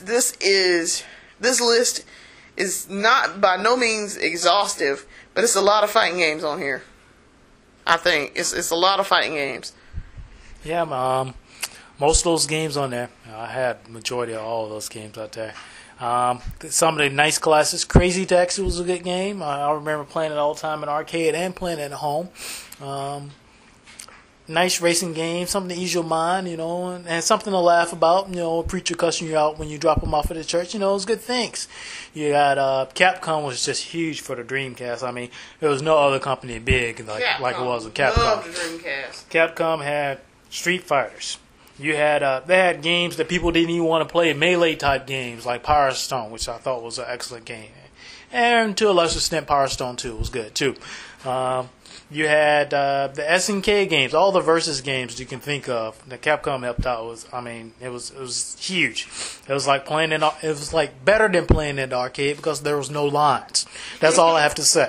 list is not by no means exhaustive, but it's a lot of fighting games on here. I think it's a lot of fighting games. Yeah, most of those games on there, I had the majority of all of those games out there. Some of the nice classics. Crazy Taxi was a good game. I remember playing it all the time in arcade and playing it at home. Nice racing game, something to ease your mind, and something to laugh about. A preacher cussing you out when you drop them off at the church. It's good things. You got Capcom was just huge for the Dreamcast. There was no other company big like it was with Capcom. Love the Dreamcast. Capcom had Street Fighters. You had they had games that people didn't even want to play, melee type games like Power Stone, which I thought was an excellent game, and to a lesser extent Power Stone 2 was good too. You had the SNK games, all the versus games you can think of that Capcom helped out it was huge. It was like better than playing in the arcade because there was no lines. That's all I have to say.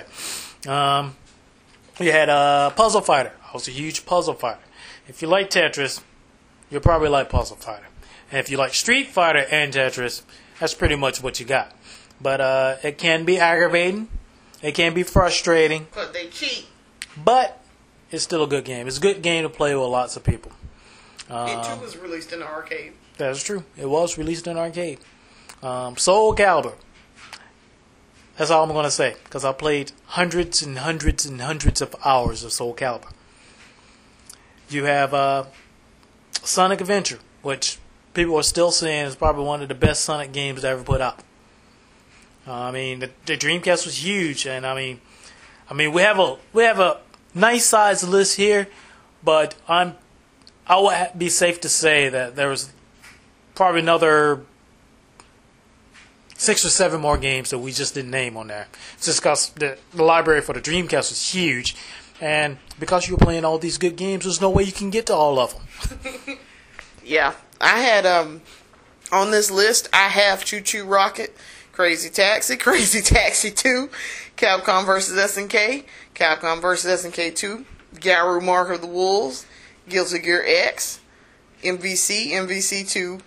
You had Puzzle Fighter. I was a huge Puzzle Fighter. If you like Tetris, you'll probably like Puzzle Fighter. And if you like Street Fighter and Tetris, that's pretty much what you got. But it can be aggravating. It can be frustrating. Because they cheat. But it's still a good game. It's a good game to play with lots of people. It too was released in the arcade. That's true. It was released in arcade. Soul Calibur. That's all I'm going to say. Because I played hundreds and hundreds and hundreds of hours of Soul Calibur. You have Sonic Adventure, which people are still saying is probably one of the best Sonic games ever put out. I mean, the Dreamcast was huge, and I mean, we have a nice sized list here, but I would be safe to say that there was probably another 6 or 7 more games that we just didn't name on there. It's just because the library for the Dreamcast was huge, and because you were playing all these good games, there's no way you can get to all of them. Yeah, I had on this list. I have Choo Choo Rocket, Crazy Taxi, Crazy Taxi 2, Capcom vs. SNK, Capcom vs. SNK 2, Garou Mark of the Wolves, Guilty Gear X, MVC, MVC 2,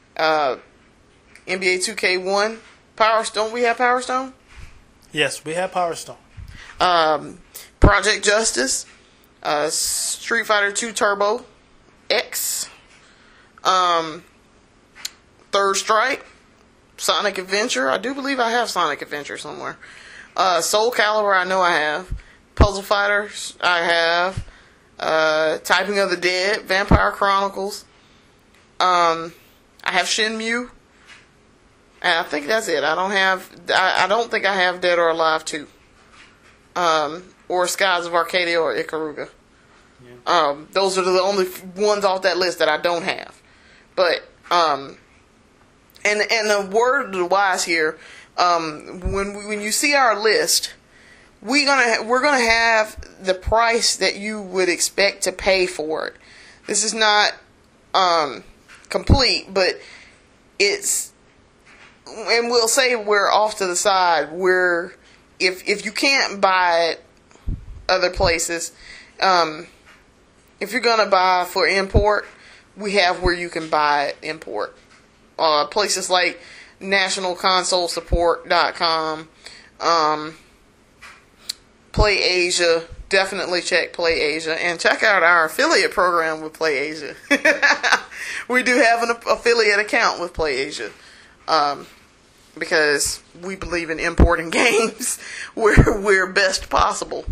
NBA 2K1, Power Stone. We have Power Stone? Yes, we have Power Stone. Project Justice, Street Fighter 2 Turbo X, Third Strike, Sonic Adventure. I do believe I have Sonic Adventure somewhere. Soul Calibur, I know I have. Puzzle Fighters, I have. Typing of the Dead, Vampire Chronicles. I have Shenmue. And I think that's it. I don't think I have Dead or Alive 2. Or Skies of Arcadia or Ikaruga. Yeah. Those are the only ones off that list that I don't have. But, and the word of the wise here, when you see our list, we're gonna have the price that you would expect to pay for it. This is not complete, but it's, and we'll say we're off to the side where if you can't buy it other places, if you're gonna buy for import, we have where you can buy it import. Places like nationalconsolesupport.com, PlayAsia. Definitely check PlayAsia and check out our affiliate program with PlayAsia. We do have an affiliate account with PlayAsia, because we believe in importing games where best possible.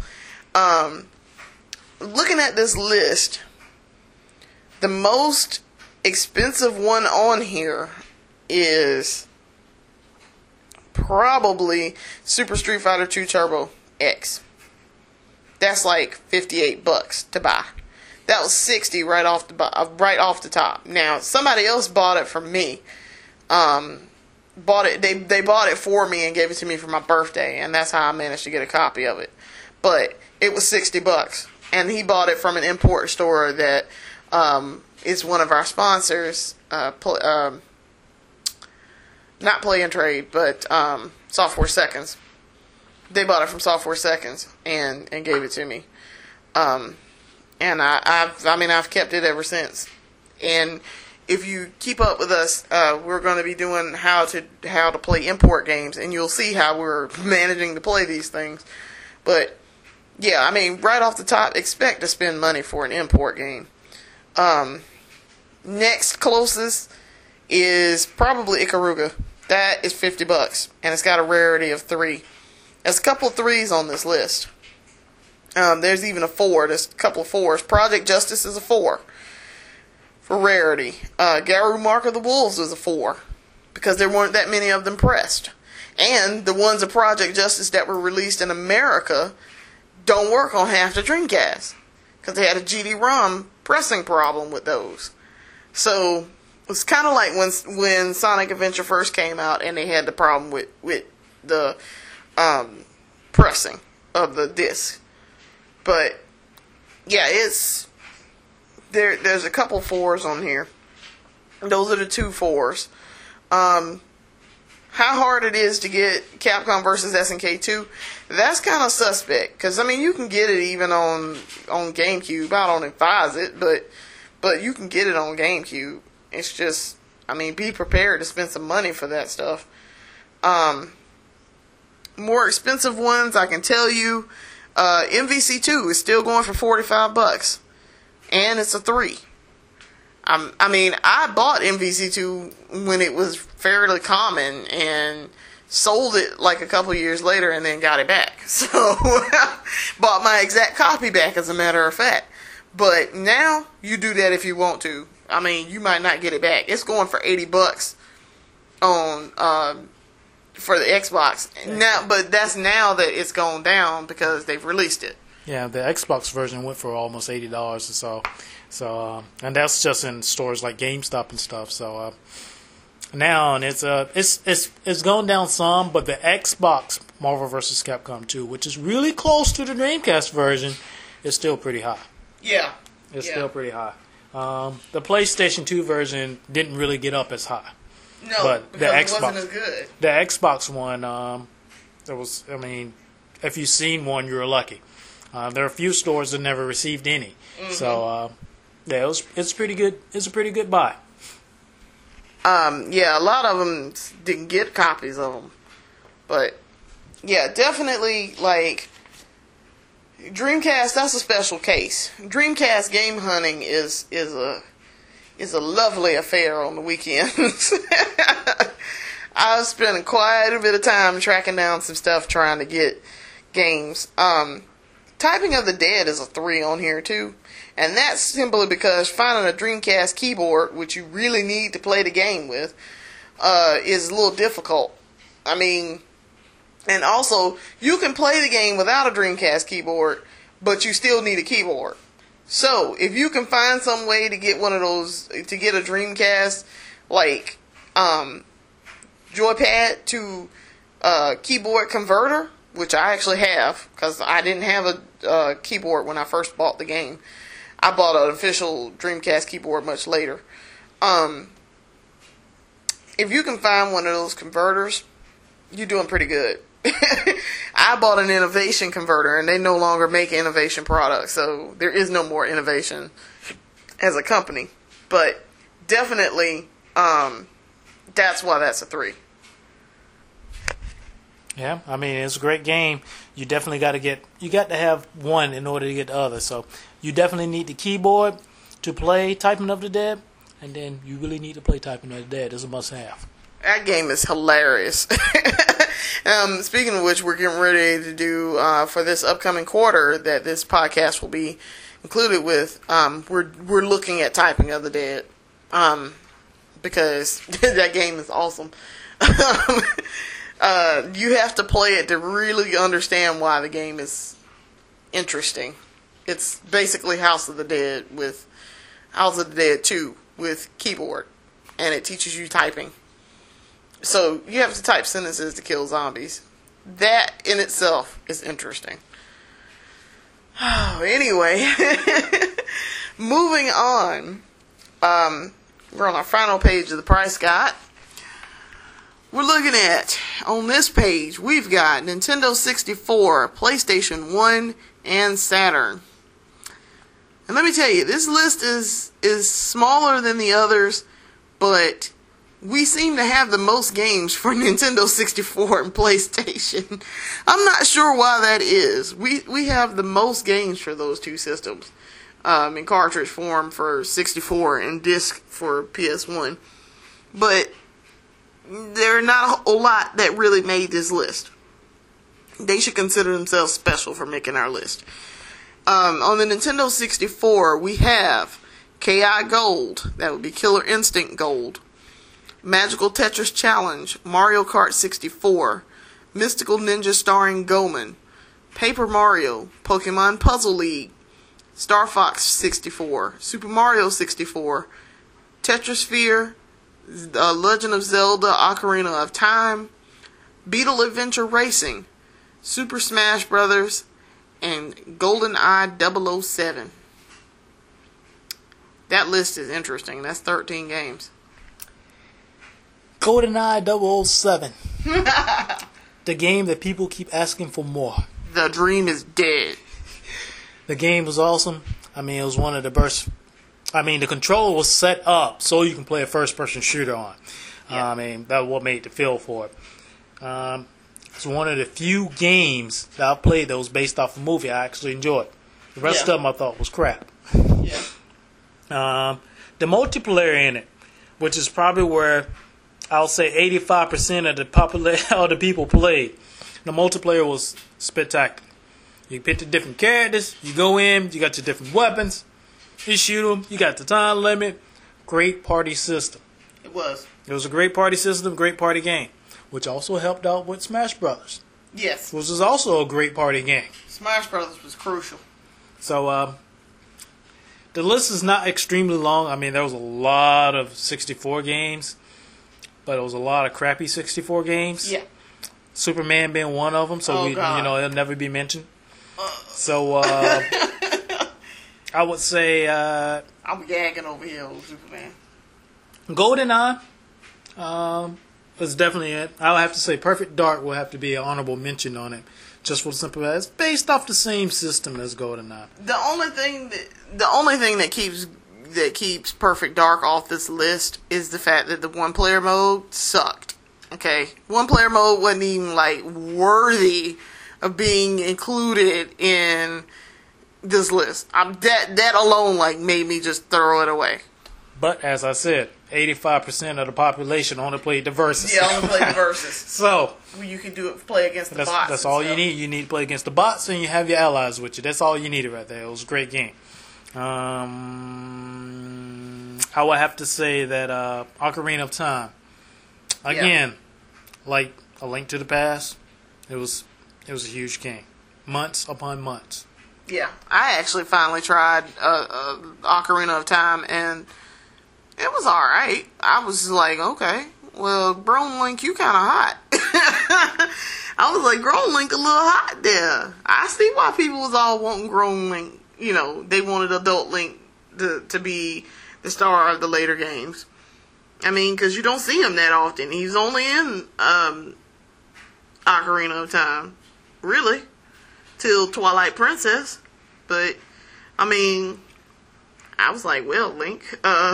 Looking at this list, the most expensive one on here is probably Super Street Fighter 2 Turbo X. That's like $58 to buy. That was $60 right off the top. Now somebody else bought it from me. They bought it for me and gave it to me for my birthday, and that's how I managed to get a copy of it. But it was $60, and he bought it from an import store that is one of our sponsors. Not Play and Trade, but Software Seconds. They bought it from Software Seconds and gave it to me. And I've kept it ever since. And if you keep up with us, we're going to be doing how to play import games, and you'll see how we're managing to play these things. But yeah, I mean, right off the top, expect to spend money for an import game. Next closest is probably Ikaruga. That is $50, and it's got a rarity of 3. There's a couple of 3s on this list. There's even a 4. There's a couple of 4s. Project Justice is a 4 for rarity. Garou Mark of the Wolves is a 4 because there weren't that many of them pressed. And the ones of Project Justice that were released in America don't work on half the Dreamcast because they had a GD-ROM pressing problem with those. So it's kind of like when Sonic Adventure first came out and they had the problem with the pressing of the disc. But yeah, there's a couple 4s on here. Those are the 2 4s. How hard it is to get Capcom vs. SNK 2, that's kind of suspect. Because, I mean, you can get it even on GameCube. I don't advise it, but you can get it on GameCube. It's just, I mean, be prepared to spend some money for that stuff. More expensive ones, I can tell you, MVC2 is still going for $45. And it's a 3. I mean, I bought MVC2 when it was fairly common and sold it like a couple years later and then got it back. So, bought my exact copy back, as a matter of fact. But now, you do that if you want to. I mean, you might not get it back. It's going for $80 on for the Xbox. Now, but that's now that it's gone down because they've released it. Yeah, the Xbox version went for almost $80 or so. So, and that's just in stores like GameStop and stuff. So now, and it's gone down some, but the Xbox Marvel vs. Capcom 2, which is really close to the Dreamcast version, is still pretty high. Yeah, It's still pretty high. The PlayStation 2 version didn't really get up as high. No, but because it wasn't as good. The Xbox one, there was. I mean, if you've seen one, you're lucky. There are a few stores that never received any. Mm-hmm. So, yeah, it's pretty good. It's a pretty good buy. Yeah, a lot of them didn't get copies of them, but yeah, definitely like Dreamcast. That's a special case. Dreamcast game hunting is a lovely affair on the weekends. I've spent quite a bit of time tracking down some stuff trying to get games. Typing of the Dead is a 3 on here too. And that's simply because finding a Dreamcast keyboard, which you really need to play the game with, is a little difficult. I mean, and also, you can play the game without a Dreamcast keyboard, but you still need a keyboard. So, if you can find some way to get one of those, to get a Dreamcast, like, joypad to keyboard converter, which I actually have, because I didn't have a keyboard when I first bought the game. I bought an official Dreamcast keyboard much later. If you can find one of those converters, you're doing pretty good. I bought an Innovation converter, and they no longer make Innovation products, so there is no more Innovation as a company. But definitely, that's why that's a 3. Yeah, I mean, it's a great game. You definitely got to have one in order to get the other. So you definitely need the keyboard to play Typing of the Dead, and then you really need to play Typing of the Dead. It's a must-have. That game is hilarious. Speaking of which, we're getting ready to do, for this upcoming quarter that this podcast will be included with, we're looking at Typing of the Dead, because that game is awesome. You have to play it to really understand why the game is interesting. It's basically House of the Dead 2 with keyboard, and it teaches you typing. So you have to type sentences to kill zombies. That in itself is interesting. Anyway, moving on. We're on our final page of the price guide. We're looking at, on this page, we've got Nintendo 64, PlayStation 1, and Saturn. And let me tell you, this list is smaller than the others, but we seem to have the most games for Nintendo 64 and PlayStation. I'm not sure why that is. We have the most games for those two systems, in cartridge form for 64 and disc for PS1. But there are not a lot that really made this list. They should consider themselves special for making our list. On the Nintendo 64, we have KI Gold. That would be Killer Instinct Gold. Magical Tetris Challenge. Mario Kart 64. Mystical Ninja starring Goemon. Paper Mario. Pokemon Puzzle League. Star Fox 64. Super Mario 64. Tetrasphere. Legend of Zelda Ocarina of Time, Beetle Adventure Racing, Super Smash Brothers, and GoldenEye 007. That list is interesting. That's 13 games. GoldenEye 007. The game that people keep asking for more. The dream is dead. The game was awesome. I mean, it was one of the best. I mean, the controller was set up so you can play a first-person shooter on. Yeah. I mean, that's what made the feel for it. It's one of the few games that I've played that was based off a movie I actually enjoyed. The rest of them I thought was crap. Yeah. The multiplayer in it, which is probably where I'll say 85% of the people played. The multiplayer was spectacular. You pick the different characters, you go in, you got your different weapons. You shoot them. You got the time limit. Great party system. It was. It was a great party system, great party game. which also helped out with Smash Brothers, Yes. which was also a great party game. Smash Brothers was crucial. So the list is not extremely long. I mean, there was a lot of 64 games, but it was a lot of crappy 64 games. Yeah. Superman being one of them, so God. it'll never be mentioned. So I would say I'm gagging over here, old Superman. GoldenEye was definitely it. I would have to say Perfect Dark will have to be an honorable mention on it, just for the simple as it's based off the same system as GoldenEye. The only thing that keeps Perfect Dark off this list is the fact that the one player mode sucked. Okay, one player mode wasn't even like worthy of being included in this list. That alone like made me just throw it away. But as I said, 85% of the population only played the Versus. Yeah, only play the Versus. So You can play against the bots. that's all you need. You need to play against the bots, and you have your allies with you. That's all you needed right there. It was a great game. I would have to say that Ocarina of Time, again, like A Link to the Past, it was a huge game. Months upon months. Yeah, I actually finally tried Ocarina of Time, and it was alright. I was like, okay, well, Grown Link, you kind of hot. I was like, Grown Link a little hot there. I see why people was all wanting Grown Link. You know, they wanted Adult Link to be the star of the later games. I mean, because you don't see him that often. He's only in Ocarina of Time, really, till Twilight Princess. But, I mean, I was like, well, Link,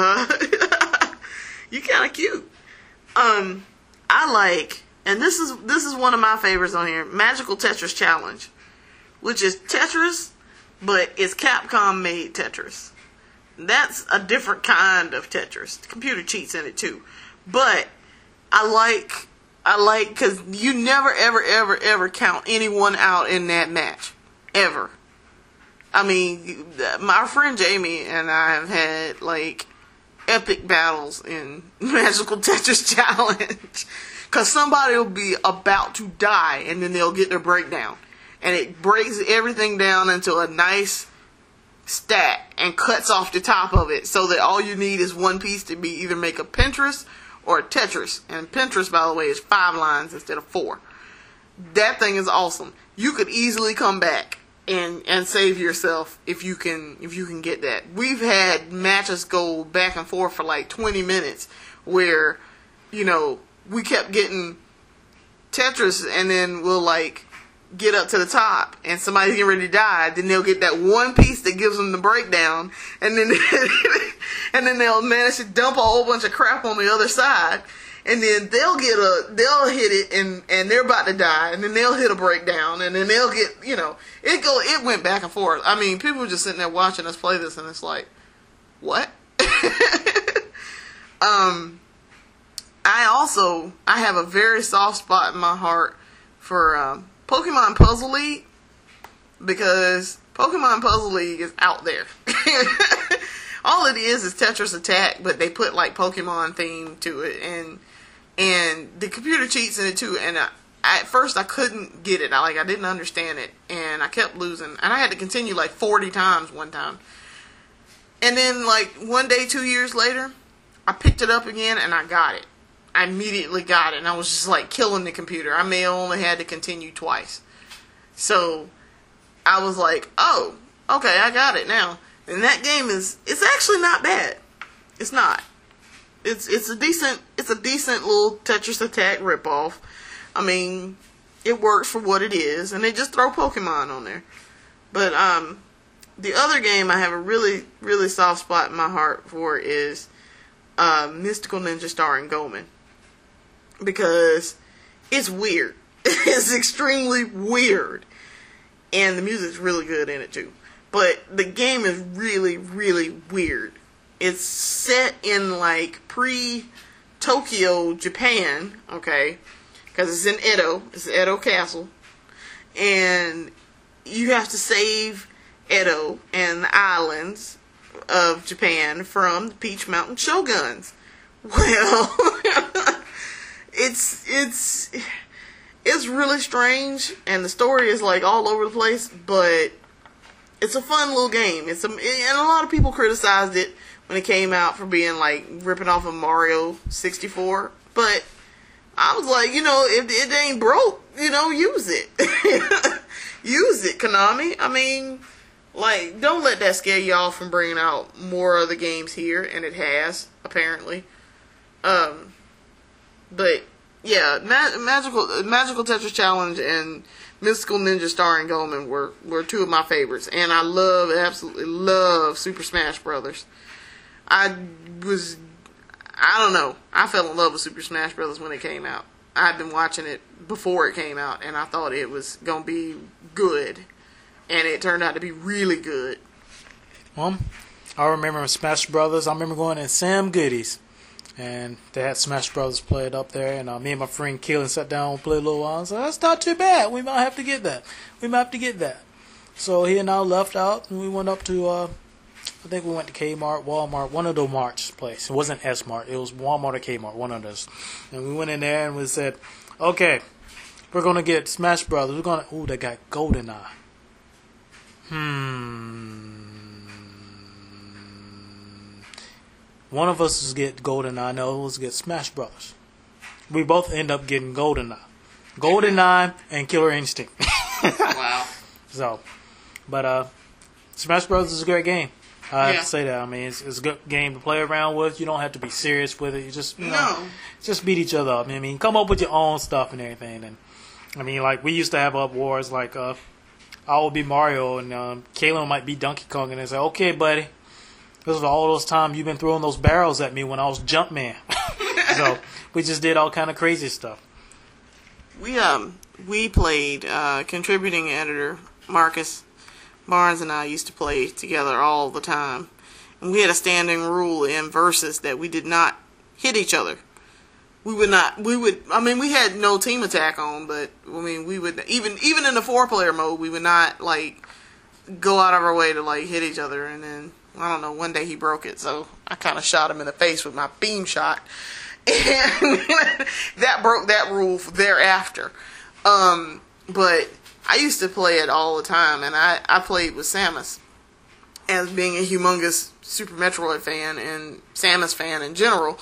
you kind of cute. I like, and this is one of my favorites on here, Magical Tetris Challenge, which is Tetris, but it's Capcom made Tetris. That's a different kind of Tetris. The computer cheats in it too. But I like because you never ever count anyone out in that match. Ever. I mean, my friend Jamie and I have had like epic battles in Magical Tetris Challenge. Because somebody will be about to die and then they'll get their breakdown. And it breaks everything down into a nice stack and cuts off the top of it so that all you need is one piece to be either make a Pinterest or a Tetris. And Pinterest, by the way, is 5 lines instead of 4. That thing is awesome. You could easily come back and save yourself if you can get that. We've had matches go back and forth for like 20 minutes where, you know, we kept getting Tetris and then we'll like get up to the top and somebody's getting ready to die, then they'll get that one piece that gives them the breakdown, and then and then they'll manage to dump a whole bunch of crap on the other side, and then they'll hit it and they're about to die, and then they'll hit a breakdown, and then they'll get, you know, it went back and forth. I mean, people were just sitting there watching us play this, and it's like, what? I have a very soft spot in my heart for Pokemon Puzzle League, because Pokemon Puzzle League is out there. All it is Tetris Attack, but they put like Pokemon theme to it, and the computer cheats in it too. And at first I couldn't get it. I didn't understand it, and I kept losing, and I had to continue like 40 times one time. And then like one day, 2 years later, I picked it up again and I got it. I immediately got it, and I was just like killing the computer. I may have only had to continue twice. So I was like, oh, okay, I got it now. And that game it's actually not bad. It's not. It's a decent little Tetris Attack ripoff. I mean, it works for what it is, and they just throw Pokemon on there. But the other game I have a really, really soft spot in my heart for is Mystical Ninja Star and Goemon. Because it's weird. It's extremely weird. And the music's really good in it too. But the game is really, really weird. It's set in like pre-Tokyo, Japan, okay? Because it's in Edo. It's Edo Castle. And you have to save Edo and the islands of Japan from the Peach Mountain Shoguns. Well, it's really strange, and the story is like all over the place, but it's a fun little game. And a lot of people criticized it when it came out for being like ripping off of Mario 64, but I was like, if it ain't broke, use it. Use it, Konami. I mean, like, don't let that scare y'all from bringing out more of the games here, and it has, apparently. But yeah, Magical Tetris Challenge and Mystical Ninja starring Goemon were two of my favorites, and I absolutely love Super Smash Brothers. I don't know. I fell in love with Super Smash Brothers when it came out. I'd been watching it before it came out, and I thought it was going to be good. And it turned out to be really good. Well, I remember Smash Brothers. I remember going in Sam Goody's, and they had Smash Brothers played up there. And me and my friend Keelan sat down and played a little while. I said, that's not too bad. We might have to get that. So he and I left out, and we went up to, I think we went to Kmart, Walmart, one of the marts place. It wasn't S-Mart. It was Walmart or Kmart, one of those. And we went in there and we said, okay, we're going to get Smash Brothers. They got GoldenEye. One of us is get GoldenEye, the other was get Smash Brothers. We both end up getting GoldenEye. GoldenEye and Killer Instinct. Wow. So, but Smash Brothers is a great game. I have to say that. I mean, it's a good game to play around with. You don't have to be serious with it. You just just beat each other up. I mean, come up with your own stuff and everything. And I mean, like we used to have up wars like I would be Mario and Kalen might be Donkey Kong, and they say, "Okay, buddy, this is all those times you've been throwing those barrels at me when I was Jumpman." So we just did all kind of crazy stuff. We played contributing editor Marcus Barnes and I used to play together all the time, and we had a standing rule in Versus that we did not hit each other. We would. I mean, we had no team attack on, but I mean, we would even in the 4-player mode, we would not like go out of our way to like hit each other. And then I don't know, one day he broke it, so I kind of shot him in the face with my beam shot, and that broke that rule thereafter. But I used to play it all the time, and I played with Samus. As being a humongous Super Metroid fan and Samus fan in general,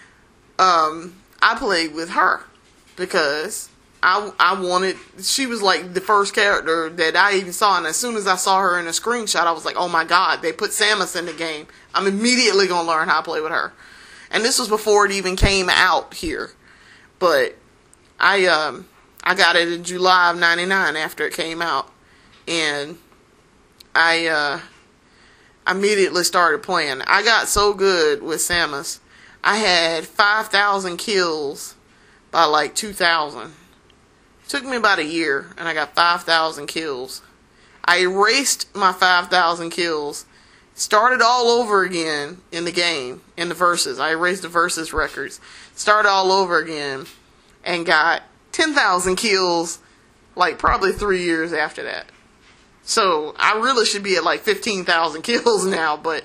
I played with her because I wanted. She was like the first character that I even saw, and as soon as I saw her in a screenshot, I was like, "Oh my God, they put Samus in the game! I'm immediately gonna learn how to play with her." And this was before it even came out here, but I got it in July of '99 after it came out, and I immediately started playing. I got so good with Samus. I had 5,000 kills by like 2,000. Took me about a year, and I got 5,000 kills. I erased my 5,000 kills, started all over again in the game, in the Versus. I erased the Versus records, started all over again, and got 10,000 kills like probably 3 years after that. So I really should be at like 15,000 kills now, but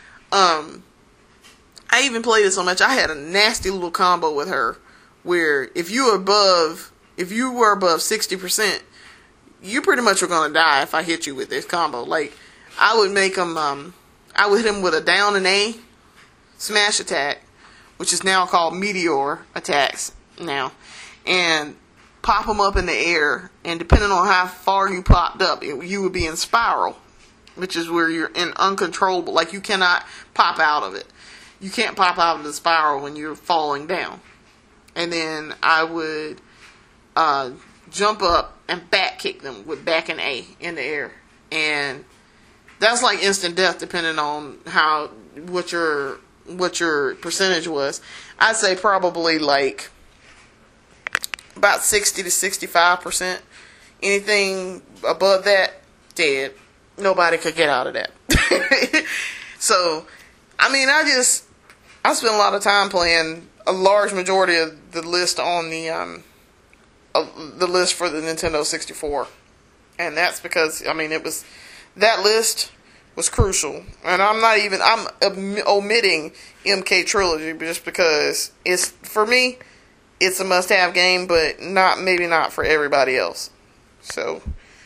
I even played it so much I had a nasty little combo with her where if you were above 60%, you pretty much were gonna die if I hit you with this combo. Like I would make him I would hit him with a down and A smash attack, which is now called meteor attacks now, and pop them up in the air, and depending on how far you popped up, you would be in spiral, which is where you're in uncontrollable, like you cannot pop out of it. You can't pop out of the spiral when you're falling down. And then I would jump up and back kick them with back and A in the air. And that's like instant death depending on what your percentage was. I'd say probably like about 60 to 65%. Anything above that, dead. Nobody could get out of that. So, I mean, I spent a lot of time playing a large majority of the list on the list for the Nintendo 64. And that's because, I mean, that list was crucial. And I'm omitting MK Trilogy just because for me, it's a must-have game, but maybe not for everybody else. So,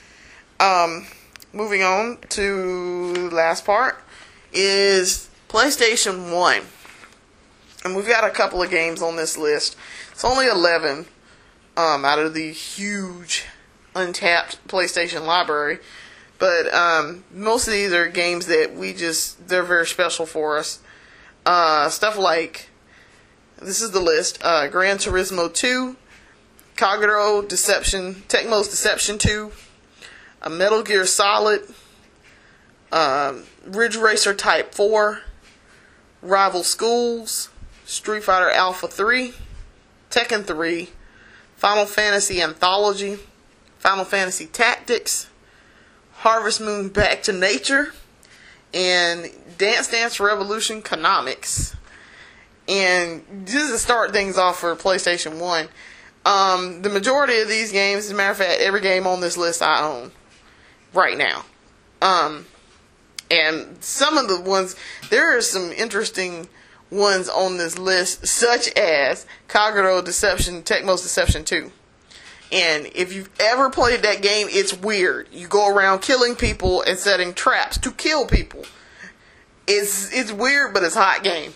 moving on to the last part is PlayStation 1. And we've got a couple of games on this list. It's only 11 out of the huge untapped PlayStation library. But most of these are games that they're very special for us. Stuff like, this is the list, Gran Turismo 2, Kagero Tecmo's Deception 2, Metal Gear Solid, Ridge Racer Type 4, Rival Schools, Street Fighter Alpha 3, Tekken 3, Final Fantasy Anthology, Final Fantasy Tactics, Harvest Moon Back to Nature, and Dance Dance Revolution Canonics. And just to start things off for PlayStation 1, the majority of these games, as a matter of fact, every game on this list I own right now. And some of the ones, there are some interesting ones on this list, such as Kagero Tecmo's Deception 2. And if you've ever played that game, it's weird. You go around killing people and setting traps to kill people. It's weird, but it's a hot game.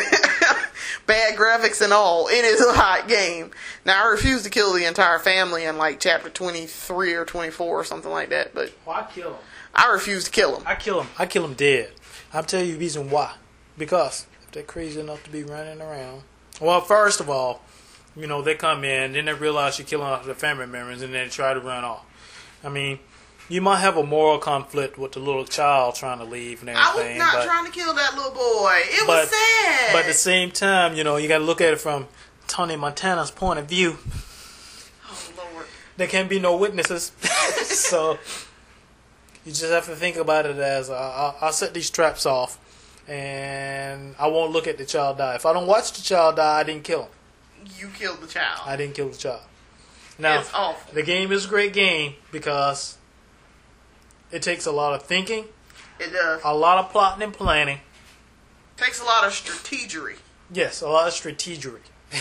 Bad graphics and all. It is a hot game. Now, I refuse to kill the entire family in like chapter 23 or 24 or something like that. But I kill them. I refuse to kill them. I kill them. I kill them dead. I'll tell you the reason why. Because if they're crazy enough to be running around. Well, first of all, they come in, then they realize you're killing off their family members, and then try to run off. I mean, you might have a moral conflict with the little child trying to leave and everything. I was not trying to kill that little boy. It was sad. But at the same time, you got to look at it from Tony Montana's point of view. Oh, Lord. There can be no witnesses. So you just have to think about it as, I'll set these traps off, and I won't look at the child die. If I don't watch the child die, I didn't kill him. You killed the child. I didn't kill the child. Now, it's awful. The game is a great game because it takes a lot of thinking. It does. A lot of plotting and planning. Takes a lot of strategery. Yes, a lot of strategery.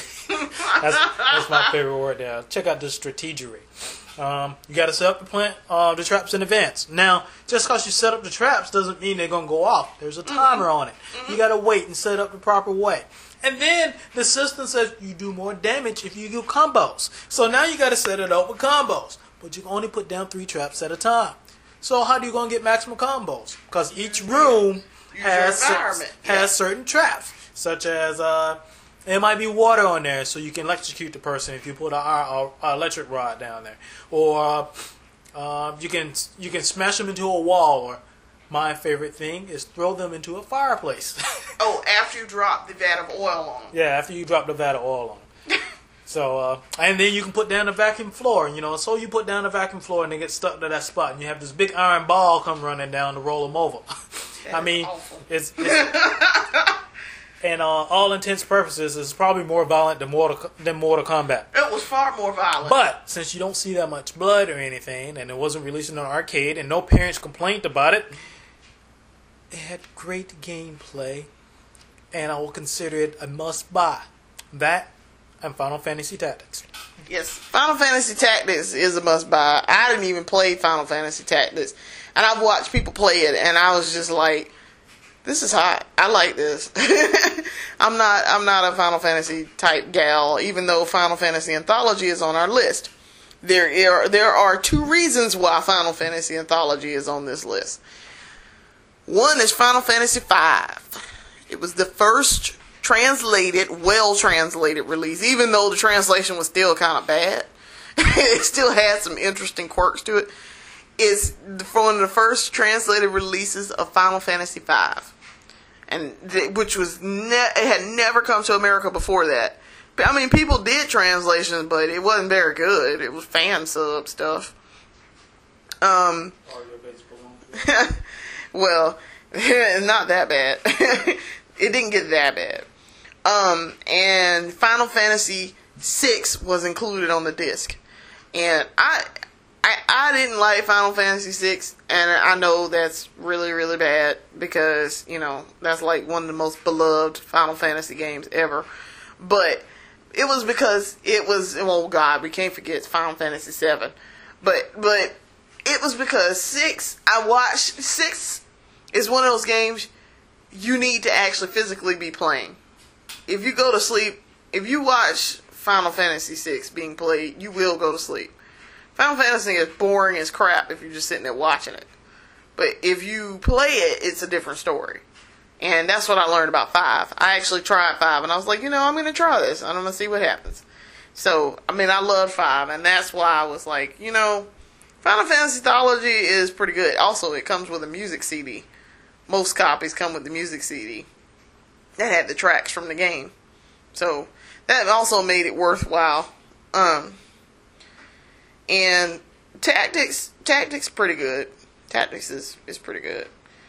that's my favorite word there. Check out the strategery. You got to set up the traps in advance. Now, just because you set up the traps doesn't mean they're going to go off. There's a timer on it. You got to wait and set up the proper way. And then the system says you do more damage if you do combos. So now you got to set it up with combos. But you can only put down 3 traps at a time. So how do you going to get maximum combos? Because each room has certain traps. Such as, there might be water on there so you can electrocute the person if you put an electric rod down there. Or you can smash them into a wall. Or my favorite thing is throw them into a fireplace. Oh, after you drop the vat of oil on them. Yeah, after you drop the vat of oil on them. So, and then you can put down the vacuum floor. So you put down the vacuum floor and they get stuck to that spot. And you have this big iron ball come running down to roll them over. I mean, it's and all intents and purposes, it's probably more violent than Mortal Kombat. It was far more violent. But since you don't see that much blood or anything, and it wasn't released in an arcade, and no parents complained about it, it had great gameplay, and I will consider it a must-buy. That and Final Fantasy Tactics. Yes, Final Fantasy Tactics is a must-buy. I didn't even play Final Fantasy Tactics, and I've watched people play it, and I was just like, this is hot. I like this. I'm not a Final Fantasy type gal, even though Final Fantasy Anthology is on our list. There are 2 reasons why Final Fantasy Anthology is on this list. One is Final Fantasy V. It was the first well translated release, even though the translation was still kind of bad. It still had some interesting quirks to it. It's one of the first translated releases of Final Fantasy V, and which was it had never come to America before that. I mean, people did translations, but it wasn't very good. It was fan sub stuff. Well, not that bad. It didn't get that bad. And Final Fantasy VI was included on the disc, and I didn't like Final Fantasy VI, and I know that's really, really bad because, that's like one of the most beloved Final Fantasy games ever. But it was because it was, oh God, we can't forget Final Fantasy VII. But it was because 6 is one of those games you need to actually physically be playing. If you go to sleep, if you watch Final Fantasy VI being played, you will go to sleep. Final Fantasy is boring as crap if you're just sitting there watching it. But if you play it, it's a different story. And that's what I learned about 5. I actually tried 5, and I was like, I'm going to try this. I'm going to see what happens. So, I loved 5, and that's why I was like, Final Fantasy Anthology is pretty good. Also, it comes with a music CD. Most copies come with the music CD. That had the tracks from the game. So, that also made it worthwhile. And Tactics pretty good. Tactics is pretty good.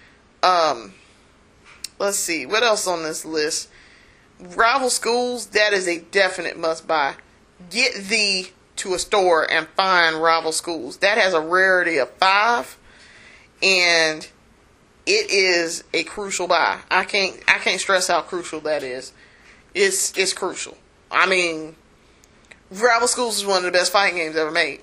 Let's see, what else on this list? Rival Schools, that is a definite must buy. Get thee to a store and find Rival Schools. That has a rarity of 5, and it is a crucial buy. I can't stress how crucial that is. It's crucial. Rival Schools is one of the best fighting games ever made.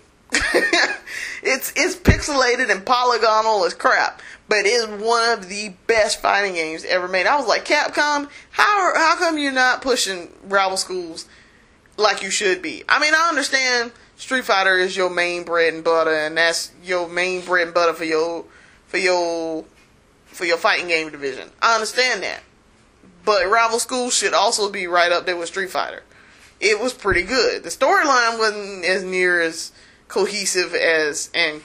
It's pixelated and polygonal as crap, but it is one of the best fighting games ever made. I was like, Capcom, how come you're not pushing Rival Schools like you should be? I understand Street Fighter is your main bread and butter, and that's your main bread and butter for your fighting game division. I understand that, but Rival Schools should also be right up there with Street Fighter. It was pretty good. The storyline wasn't as near as cohesive as and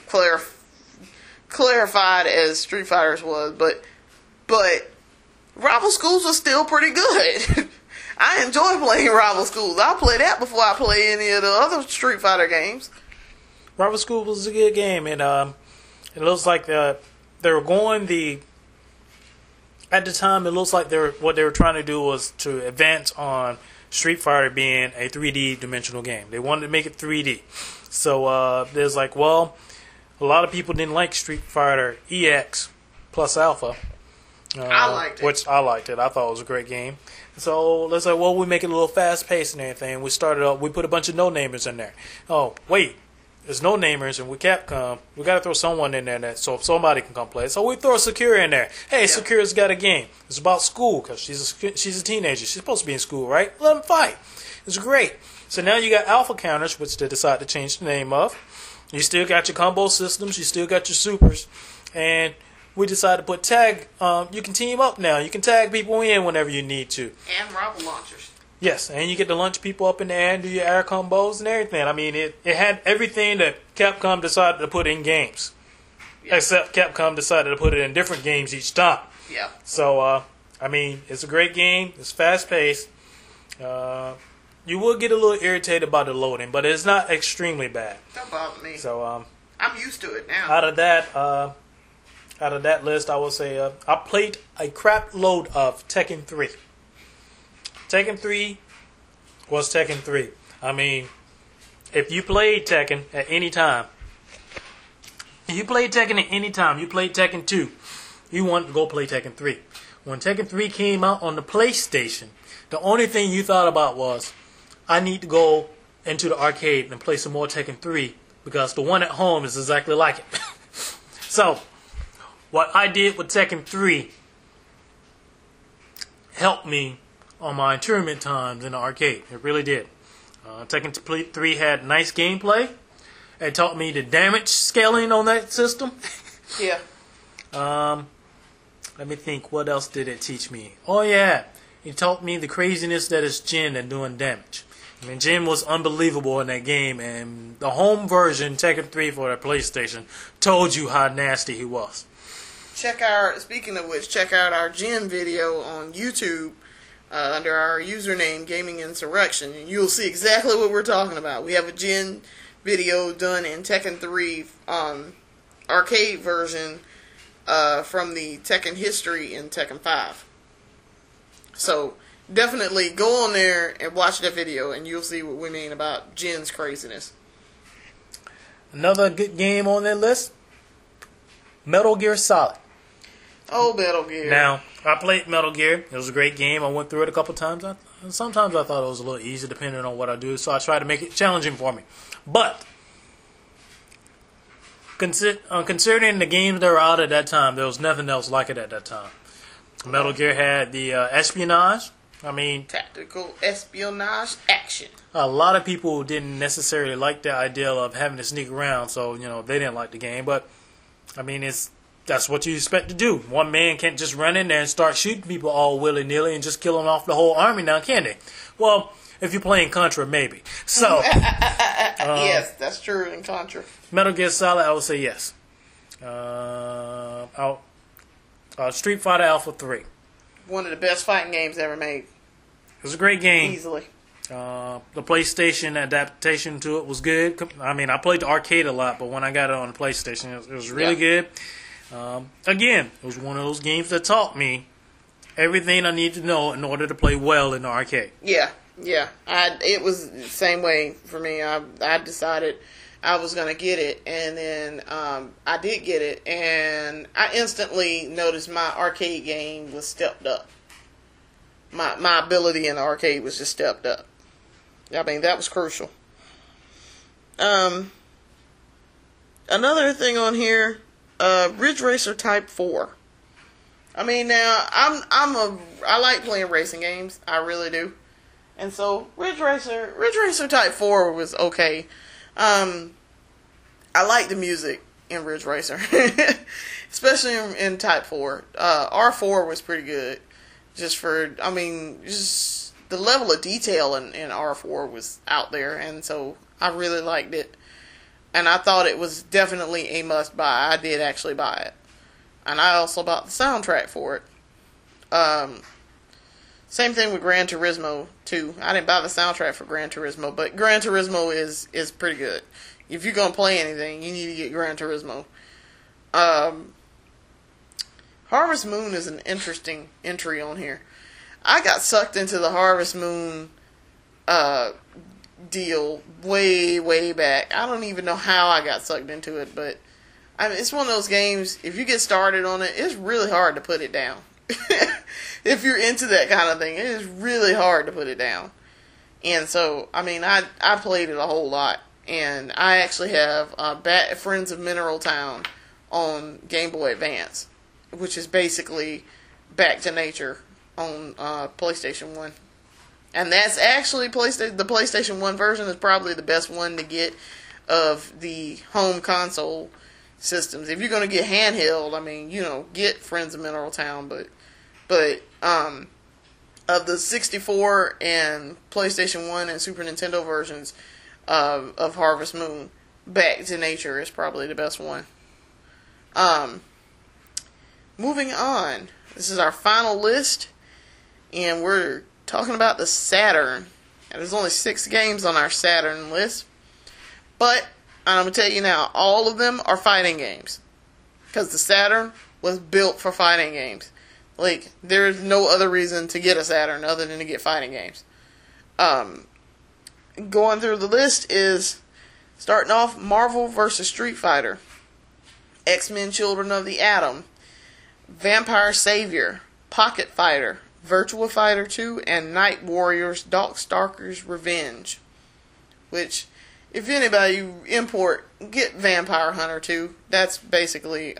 clarified as Street Fighter's was, but Rival Schools was still pretty good. I enjoy playing Rival Schools. I'll play that before I play any of the other Street Fighter games. Rival Schools was a good game, and it looks like they were going at the time. It looks like what they were trying to do was to advance on Street Fighter being a 3D dimensional game. They wanted to make it 3D. So there's a lot of people didn't like Street Fighter EX plus Alpha. I liked it. Which I liked it. I thought it was a great game. So let's say, we make it a little fast paced and everything. We put a bunch of no-namers in there. Oh, wait. There's no-namers, and with Capcom, we got to throw someone in there so somebody can come play. So we throw Sakura in there. Hey, yeah. Sakura's got a game. It's about school because she's a teenager. She's supposed to be in school, right? Let them fight. It's great. So now you got Alpha Counters, which they decided to change the name of. You still got your combo systems. You still got your supers. And we decided to put tag. You can team up now. You can tag people in whenever you need to. And rival launchers. Yes, and you get to launch people up in the air and do your air combos and everything. It had everything that Capcom decided to put in games. Yeah. Except Capcom decided to put it in different games each time. Yeah. So, it's a great game. It's fast-paced. You will get a little irritated by the loading, but it's not extremely bad. Don't bother me. So, I'm used to it now. Out of that list, I will say I played a crap load of Tekken 3. Tekken 3 was Tekken 3. If you played Tekken at any time, you played Tekken 2, you want to go play Tekken 3. When Tekken 3 came out on the PlayStation, the only thing you thought about was, I need to go into the arcade and play some more Tekken 3 because the one at home is exactly like it. So, what I did with Tekken 3 helped me on my tournament times in the arcade. It really did. Tekken 3 had nice gameplay. It taught me the damage scaling on that system. Yeah. Let me think. What else did it teach me? Oh, yeah. It taught me the craziness that is Jin and doing damage. Jin was unbelievable in that game, and the home version, Tekken 3 for the PlayStation, told you how nasty he was. Speaking of which, check out our Jin video on YouTube. Under our username Gaming Insurrection, and you'll see exactly what we're talking about. We have a Jin video done in Tekken 3 arcade version from the Tekken history in Tekken 5. So definitely go on there and watch that video, and you'll see what we mean about Jin's craziness. Another good game on that list, Metal Gear Solid. Oh, Metal Gear. Now, I played Metal Gear. It was a great game. I went through it a couple times. I And sometimes I thought it was a little easy depending on what I do, so I tried to make it challenging for me. But considering the games that were out at that time, there was nothing else like it at that time. Metal Gear had the espionage. I mean, tactical espionage action. A lot of people didn't necessarily like the idea of having to sneak around, so they didn't like the game. But I mean, that's what you expect to do. One man can't just run in there and start shooting people all willy-nilly and just kill them off the whole army now, can they? Well, if you're playing Contra, maybe. So, yes, that's true in Contra. Metal Gear Solid, I would say yes. Street Fighter Alpha 3. One of the best fighting games ever made. It was a great game. Easily. The PlayStation adaptation to it was good. I mean, I played the arcade a lot, but when I got it on the PlayStation, it was really good. Again, it was one of those games that taught me everything I need to know in order to play well in the arcade. Yeah. It was the same way for me. I decided I was going to get it, and then I did get it, and I instantly noticed my arcade game was stepped up. My ability in the arcade was just stepped up. I mean, that was crucial. Another thing on here, Ridge Racer Type 4. I mean, now I like playing racing games. I really do. And so Ridge Racer Type 4 was okay. I like the music in Ridge Racer, especially in Type 4. R4 was pretty good. Just the level of detail in R4 was out there, and so I really liked it. And I thought it was definitely a must buy. I did actually buy it. And I also bought the soundtrack for it. Same thing with Gran Turismo, too. I didn't buy the soundtrack for Gran Turismo, but Gran Turismo is pretty good. If you're going to play anything, you need to get Gran Turismo. Harvest Moon is an interesting entry on here. I got sucked into the Harvest Moon deal way back. I don't even know how I got sucked into it, but I mean, it's one of those games, if you get started on it, it's really hard to put it down. If you're into that kind of thing, it is really hard to put it down. And so, I mean, I played it a whole lot. And I actually have Friends of Mineral Town on Game Boy Advance, which is basically Back to Nature on PlayStation 1. And that's actually the PlayStation 1 version is probably the best one to get of the home console systems. If you're going to get handheld, I mean, get Friends of Mineral Town, but of the 64 and PlayStation 1 and Super Nintendo versions of Harvest Moon, Back to Nature is probably the best one. Moving on. This is our final list, and we're talking about the Saturn. And there's only 6 games on our Saturn list, but I'm going to tell you now, all of them are fighting games, because the Saturn was built for fighting games. Like, there's no other reason to get a Saturn other than to get fighting games. Going through the list is, starting off, Marvel vs. Street Fighter, X-Men Children of the Atom, Vampire Savior, Pocket Fighter, Virtua Fighter 2, and Night Warriors Darkstalkers Revenge. Which, if anybody import, get Vampire Hunter 2. That's basically,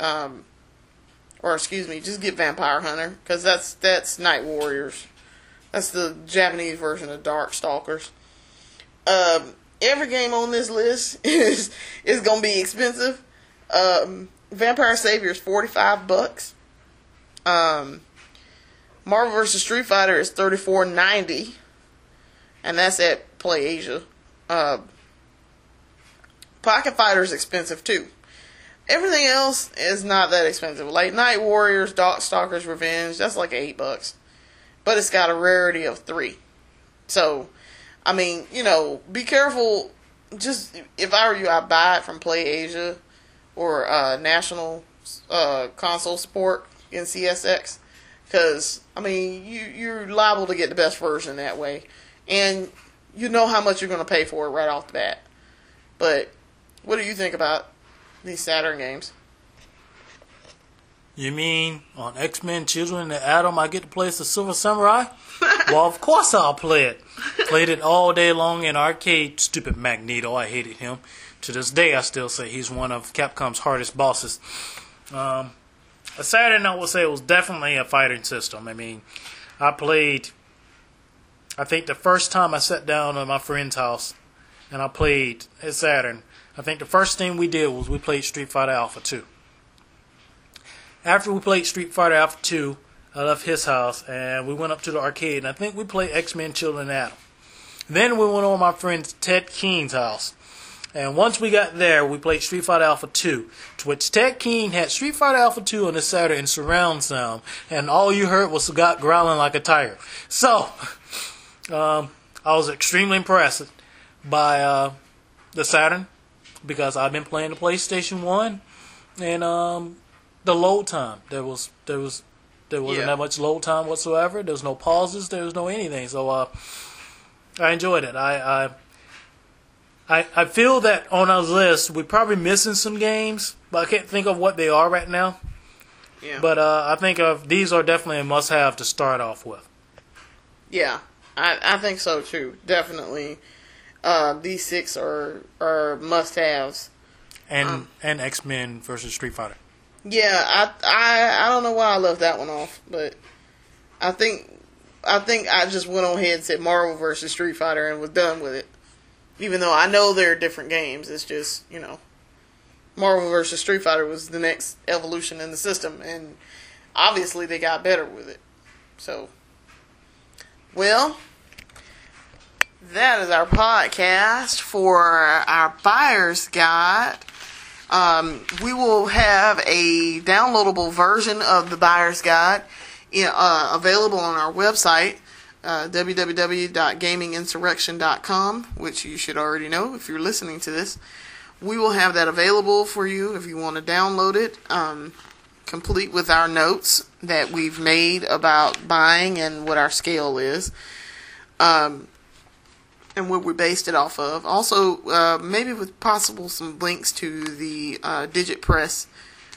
just get Vampire Hunter, because that's Night Warriors. That's the Japanese version of Darkstalkers. Every game on this list is going to be expensive. Vampire Savior is $45. Marvel vs. Street Fighter is $34.90, and that's at Play Asia. Pocket Fighter is expensive too. Everything else is not that expensive. Like Night Warriors, Darkstalkers Revenge, that's like $8, but it's got a rarity of 3. So, I mean, be careful. Just if I were you, I'd buy it from Play Asia or National Console Support in CSX. Because, I mean, you're liable to get the best version that way. And you know how much you're going to pay for it right off the bat. But, what do you think about these Saturn games? You mean, on X-Men Children of the Atom, I get to play as the Silver Samurai? Well, of course I'll play it. Played it all day long in arcade. Stupid Magneto, I hated him. To this day, I still say he's one of Capcom's hardest bosses. Saturn, I would say, was definitely a fighting system. I mean, I think the first time I sat down at my friend's house and I played at Saturn, I think the first thing we did was we played Street Fighter Alpha 2. After we played Street Fighter Alpha 2, I left his house and we went up to the arcade, and I think we played X-Men Children of Atom. Then we went over to my friend Ted Keene's house. And once we got there, we played Street Fighter Alpha 2, to which Ted Keene had Street Fighter Alpha 2 on the Saturn in surround sound, and all you heard was Scott growling like a tiger. So, I was extremely impressed by the Saturn, because I've been playing the PlayStation 1, and the load time. There wasn't that much load time whatsoever. There was no pauses. There was no anything. So I enjoyed it. I feel that on our list we're probably missing some games, but I can't think of what they are right now. Yeah. But I think these are definitely a must-have to start off with. Yeah, I think so too. Definitely, these 6 are must-haves. And X-Men versus Street Fighter. Yeah, I don't know why I left that one off, but I think I just went on ahead and said Marvel versus Street Fighter and was done with it. Even though I know they're different games, it's just, Marvel vs. Street Fighter was the next evolution in the system, and obviously they got better with it. So, well, that is our podcast for our buyer's guide. We will have a downloadable version of the buyer's guide available on our website, www.gaminginsurrection.com, which you should already know if you're listening to this. We will have that available for you if you want to download it, complete with our notes that we've made about buying and what our scale is, and what we based it off of. Also, maybe with possible some links to the Digit Press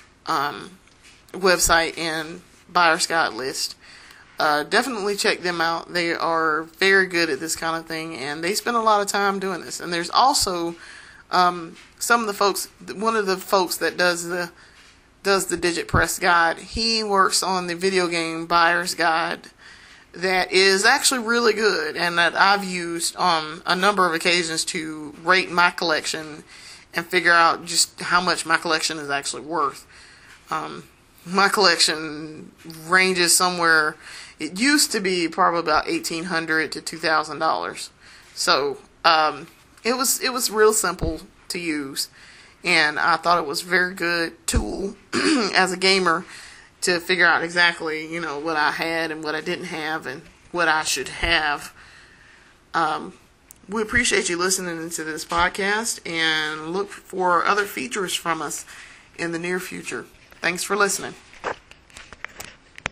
website and buyer's guide list. Definitely check them out. They are very good at this kind of thing, and they spend a lot of time doing this. And there's also one of the folks that does the Digit Press guide. He works on the video game buyer's guide that is actually really good, and that I've used on a number of occasions to rate my collection and figure out just how much my collection is actually worth. My collection ranges somewhere. It used to be probably about $1,800 to $2,000. So it was real simple to use, and I thought it was a very good tool as a gamer to figure out exactly what I had and what I didn't have and what I should have. We appreciate you listening to this podcast and look for other features from us in the near future. Thanks for listening.